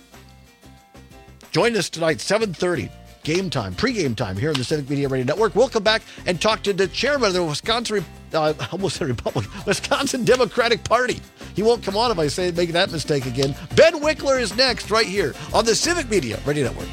Join us tonight, seven thirty, game time, pregame time here on the Civic Media Radio Network. We'll come back and talk to the chairman of the Wisconsin, uh, almost said Republican, Wisconsin Democratic Party. He won't come on if I say make that mistake again. Ben Wickler is next right here on the Civic Media Radio Network.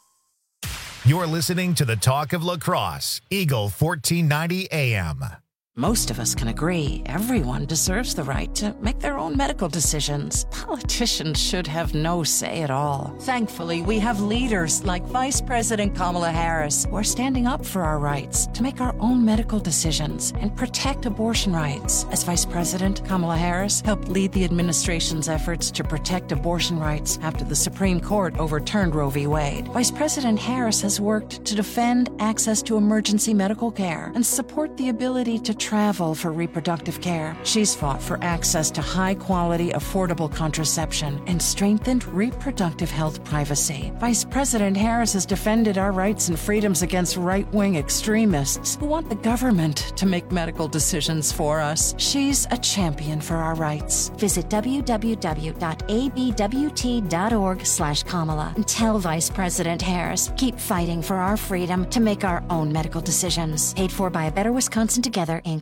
You're listening to the Talk of La Crosse, Eagle fourteen ninety A M. Most of us can agree everyone deserves the right to make their own medical decisions. Politicians should have no say at all. Thankfully, we have leaders like Vice President Kamala Harris who are standing up for our rights to make our own medical decisions and protect abortion rights. As Vice President, Kamala Harris helped lead the administration's efforts to protect abortion rights after the Supreme Court overturned Roe v. Wade. Vice President Harris has worked to defend access to emergency medical care and support the ability to travel for reproductive care. She's fought for access to high-quality, affordable contraception and strengthened reproductive health privacy. Vice President Harris has defended our rights and freedoms against right-wing extremists who want the government to make medical decisions for us. She's a champion for our rights. Visit w w w dot a b w t dot org slash Kamala and tell Vice President Harris, keep fighting for our freedom to make our own medical decisions. Paid for by A Better Wisconsin Together, Incorporated.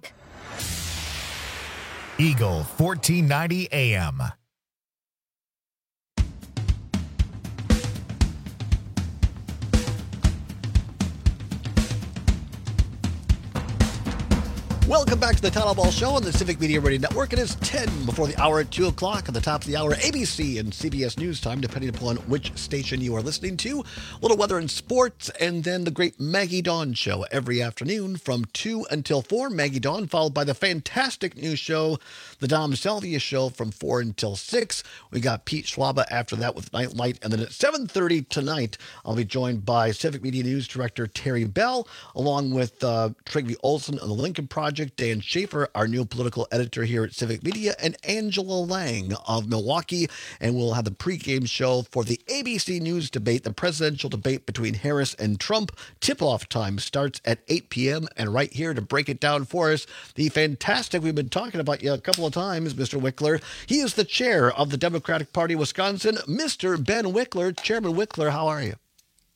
Eagle fourteen ninety A M. Welcome back to the Todd Ball Show on the Civic Media Radio Network. It is ten before the hour at two o'clock. At the top of the hour, A B C and C B S News time, depending upon which station you are listening to. A little weather and sports, and then the great Maggie Dawn Show every afternoon from two until four. Maggie Dawn, followed by the fantastic news show, the Dom Salvia Show from four until six. We got Pete Schwaba after that with Nightlight. And then at seven thirty tonight, I'll be joined by Civic Media News Director Terry Bell, along with uh, Trygve Olson of the Lincoln Project, Dan Schaefer, our new political editor here at Civic Media, and Angela Lang of Milwaukee. And we'll have the pregame show for the A B C News debate, the presidential debate between Harris and Trump. Tip-off time starts at eight p.m. And right here to break it down for us, the fantastic, we've been talking about you a couple of times, Mister Wickler. He is the chair of the Democratic Party of Wisconsin, Mister Ben Wickler. Chairman Wickler, how are you?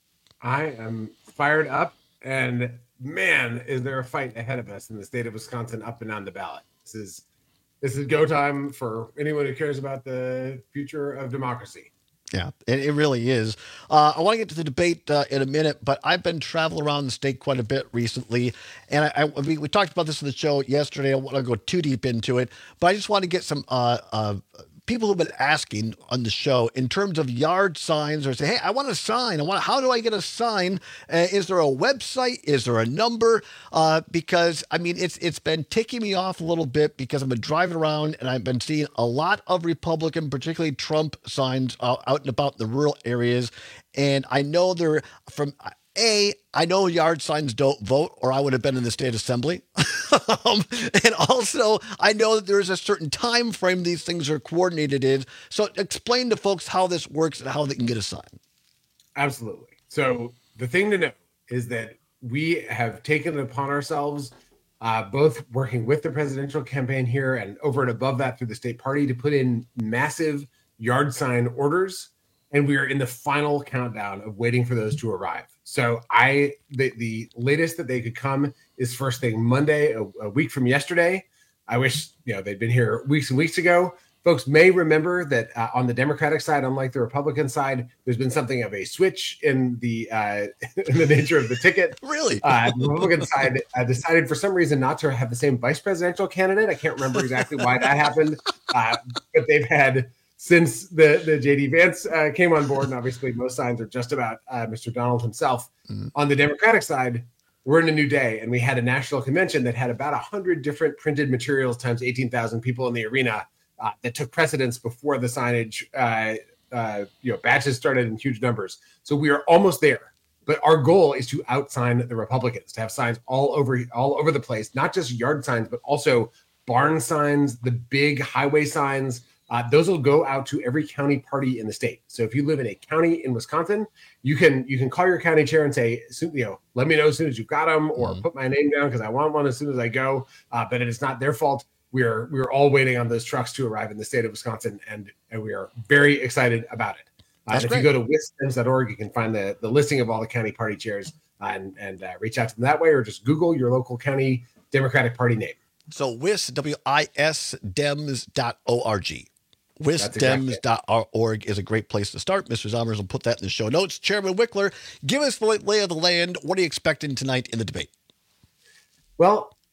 I am fired up, and man, is there a fight ahead of us in the state of Wisconsin up and down the ballot. This is this is go time for anyone who cares about the future of democracy. Yeah, it, it really is. Uh, I want to get to the debate uh, in a minute, but I've been traveling around the state quite a bit recently, and I, I we, we talked about this in the show yesterday. I don't want to go too deep into it, but I just want to get some uh, uh, people who've been asking on the show in terms of yard signs, or say, hey, I want a sign. I want. How do I get a sign? Uh, is there a website? Is there a number? Uh, because I mean, it's it's been ticking me off a little bit because I've been driving around and I've been seeing a lot of Republican, particularly Trump signs uh, out and about the rural areas, and I know they're from. A, I know yard signs don't vote, or I would have been in the state assembly. um, and also, I know that there is a certain time frame these things are coordinated in. So explain to folks how this works and how they can get a sign. Absolutely. So the thing to know is that we have taken it upon ourselves, uh, both working with the presidential campaign here and over and above that through the state party, to put in massive yard sign orders. And we are in the final countdown of waiting for those to arrive. So I, the, the latest that they could come is first thing Monday, a, a week from yesterday. I wish, you know, they'd been here weeks and weeks ago. Folks may remember that uh, on the Democratic side, unlike the Republican side, there's been something of a switch in the uh, in the nature of the ticket. Really? Uh, the Republican side uh, decided for some reason not to have the same vice presidential candidate. I can't remember exactly why that happened, uh, but they've had, since the, the J D Vance uh, came on board, and obviously most signs are just about uh, Mister Donald himself. Mm. On the Democratic side, we're in a new day, and we had a national convention that had about one hundred different printed materials times eighteen thousand people in the arena uh, that took precedence before the signage, uh, uh, you know, batches started in huge numbers. So we are almost there. But our goal is to outsign the Republicans, to have signs all over all over the place, not just yard signs, but also barn signs, the big highway signs. Uh, those will go out to every county party in the state. So if you live in a county in Wisconsin, you can you can call your county chair and say, you know, let me know as soon as you've got them, or mm. put my name down because I want one as soon as I go. Uh, but it is not their fault. We are we are all waiting on those trucks to arrive in the state of Wisconsin, and, and we are very excited about it. Uh, if great. you go to wisdems dot org, you can find the, the listing of all the county party chairs uh, and, and uh, reach out to them that way, or just Google your local county Democratic Party name. So W I S, W I S, dems dot org. wisdems dot org is a great place to start. Mister Zommers will put that in the show notes. Chairman Wickler, give us the lay of the land. What are you expecting tonight in the debate? Well,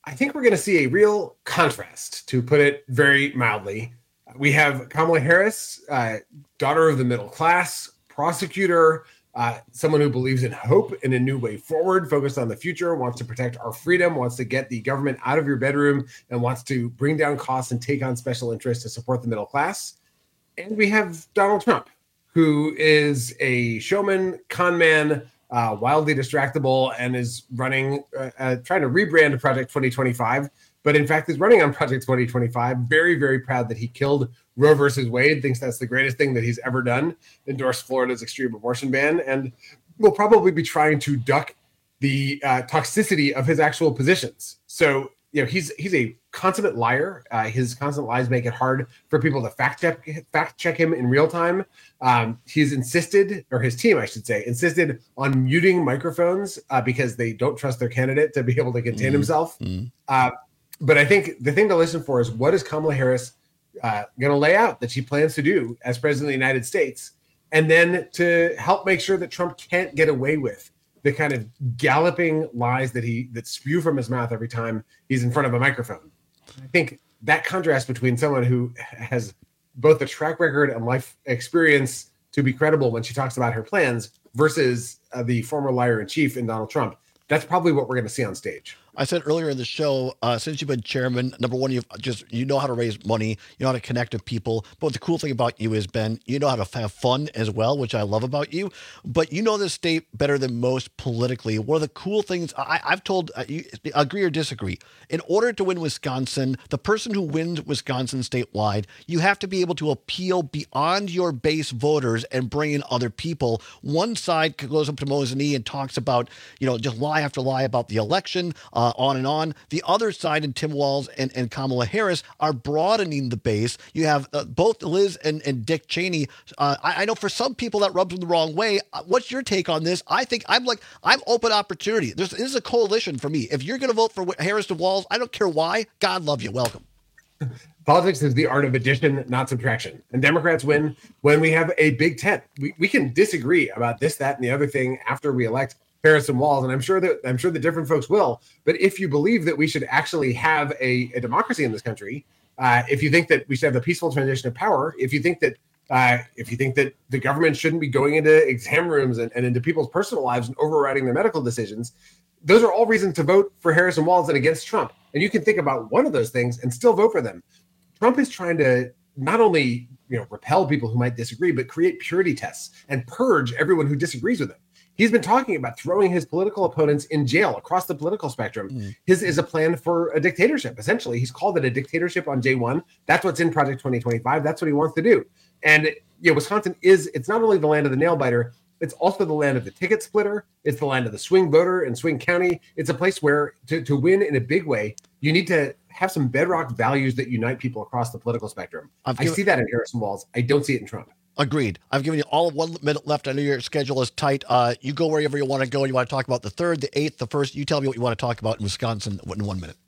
I think we're going to see a real contrast, to put it very mildly. We have Kamala Harris, uh, daughter of the middle class, prosecutor, uh, someone who believes in hope and a new way forward, focused on the future, wants to protect our freedom, wants to get the government out of your bedroom, and wants to bring down costs and take on special interests to support the middle class. And we have Donald Trump, who is a showman, con man, uh, wildly distractible, and is running, uh, uh, trying to rebrand Project twenty twenty-five, but in fact is running on Project twenty twenty-five. Very, very proud that he killed Roe versus Wade, thinks that's the greatest thing that he's ever done, endorsed Florida's extreme abortion ban, and will probably be trying to duck the uh, toxicity of his actual positions. So, you know, he's he's a consummate liar. Uh, his constant lies make it hard for people to fact check fact check him in real time. Um, he's insisted, or his team, I should say, insisted on muting microphones uh, because they don't trust their candidate to be able to contain mm-hmm. himself. Mm-hmm. Uh, but I think the thing to listen for is, what is Kamala Harris uh, going to lay out that she plans to do as president of the United States, and then to help make sure that Trump can't get away with the kind of galloping lies that he that spew from his mouth every time he's in front of a microphone. I think that contrast between someone who has both the track record and life experience to be credible when she talks about her plans versus uh, the former liar in chief in Donald Trump, that's probably what we're going to see on stage. I said earlier in the show, uh, since you've been chairman, number one, you've just, you know how to raise money, you know how to connect with people. But the cool thing about you is, Ben, you know how to have fun as well, which I love about you. But you know this state better than most politically. One of the cool things I, I've told, uh, you, agree or disagree, in order to win Wisconsin, the person who wins Wisconsin statewide, you have to be able to appeal beyond your base voters and bring in other people. One side goes up to Mosinee and talks about, you know, just lie after lie about the election, uh, on and on. The other side, and Tim Walz and, and Kamala Harris, are broadening the base. You have uh, both Liz and, and Dick Cheney. Uh, I, I know for some people that rubs them the wrong way. What's your take on this? I think I'm like, I'm open opportunity. There's, this is a coalition for me. If you're going to vote for Harris to Walz, I don't care why. God love you. Welcome. Politics is the art of addition, not subtraction. And Democrats win when we have a big tent. We, we can disagree about this, that, and the other thing after we elect Harris and Walz, and I'm sure that I'm sure that different folks will. But if you believe that we should actually have a, a democracy in this country, uh, if you think that we should have a peaceful transition of power, if you think that uh, if you think that the government shouldn't be going into exam rooms and, and into people's personal lives and overriding their medical decisions, those are all reasons to vote for Harris and Walz and against Trump. And you can think about one of those things and still vote for them. Trump is trying to not only, you know, repel people who might disagree, but create purity tests and purge everyone who disagrees with him. He's been talking about throwing his political opponents in jail across the political spectrum. Mm. His is a plan for a dictatorship. Essentially, he's called it a dictatorship on day one. That's what's in Project twenty twenty-five. That's what he wants to do. And you know, Wisconsin is, it's not only the land of the nail biter, it's also the land of the ticket splitter. It's the land of the swing voter in Swing County. It's a place where to, to win in a big way, you need to have some bedrock values that unite people across the political spectrum. I've I given, see that in Harris and Walz. I don't see it in Trump. Agreed. I've given you all of one minute left. I know your schedule is tight. Uh, you go wherever you want to go. You want to talk about the third, the eighth, the first. You tell me what you want to talk about in Wisconsin in one minute.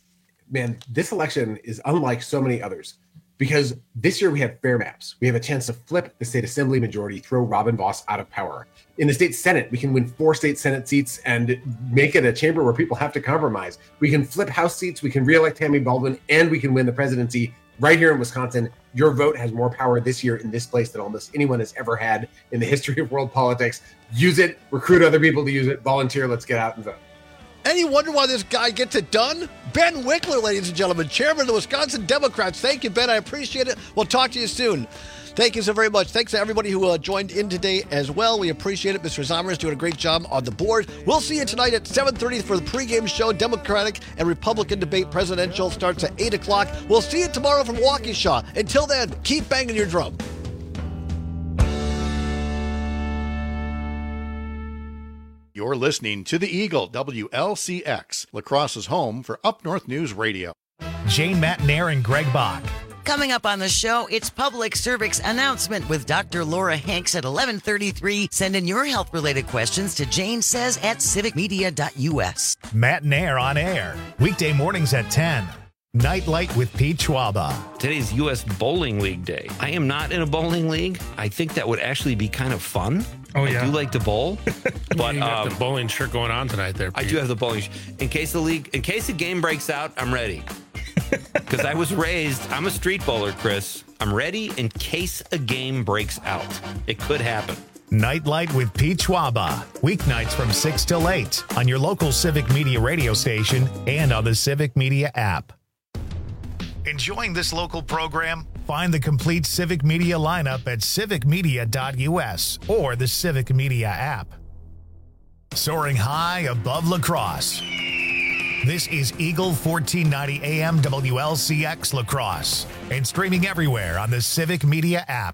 Man, this election is unlike so many others because this year we have fair maps. We have a chance to flip the state assembly majority, throw Robin Vos out of power. In the state Senate, we can win four state Senate seats and make it a chamber where people have to compromise. We can flip House seats. We can reelect Tammy Baldwin, and we can win the presidency right here in Wisconsin. Your vote has more power this year in this place than almost anyone has ever had in the history of world politics. Use it, recruit other people to use it, volunteer, let's get out and vote. And you wonder why this guy gets it done? Ben Wickler, ladies and gentlemen, chairman of the Wisconsin Democrats. Thank you, Ben. I appreciate it. We'll talk to you soon. Thank you so very much. Thanks to everybody who uh, joined in today as well. We appreciate it. Mister Zomer is doing a great job on the board. We'll see you tonight at seven thirty for the pregame show. Democratic and Republican debate presidential starts at eight o'clock. We'll see you tomorrow from Waukesha. Until then, keep banging your drum. You're listening to The Eagle, W L C X, La Crosse's home for Up North News Radio. Jane Matenaer and Greg Bach. Coming up on the show, it's Public Cervix Announcement with Doctor Laura Hanks at eleven thirty-three. Send in your health-related questions to Jane Says at civic media dot U S. Matenaer on air, weekday mornings at ten. Nightlight with Pete Schwaba. Today's U S Bowling League Day. I am not in a bowling league. I think that would actually be kind of fun. Oh, yeah. I do like to bowl. But you got um, the bowling shirt going on tonight there, Pete. I do have the bowling shirt. In case the league, in case the game breaks out, I'm ready. Because I was raised, I'm a street bowler, Chris. I'm ready in case a game breaks out. It could happen. Nightlight with Pete Schwaba. Weeknights from six till eight on your local Civic Media radio station and on the Civic Media app. Enjoying this local program? Find the complete Civic Media lineup at civic media dot u s or the Civic Media app. Soaring high above La Crosse. This is Eagle fourteen ninety A M W L C X La Crosse and streaming everywhere on the Civic Media app.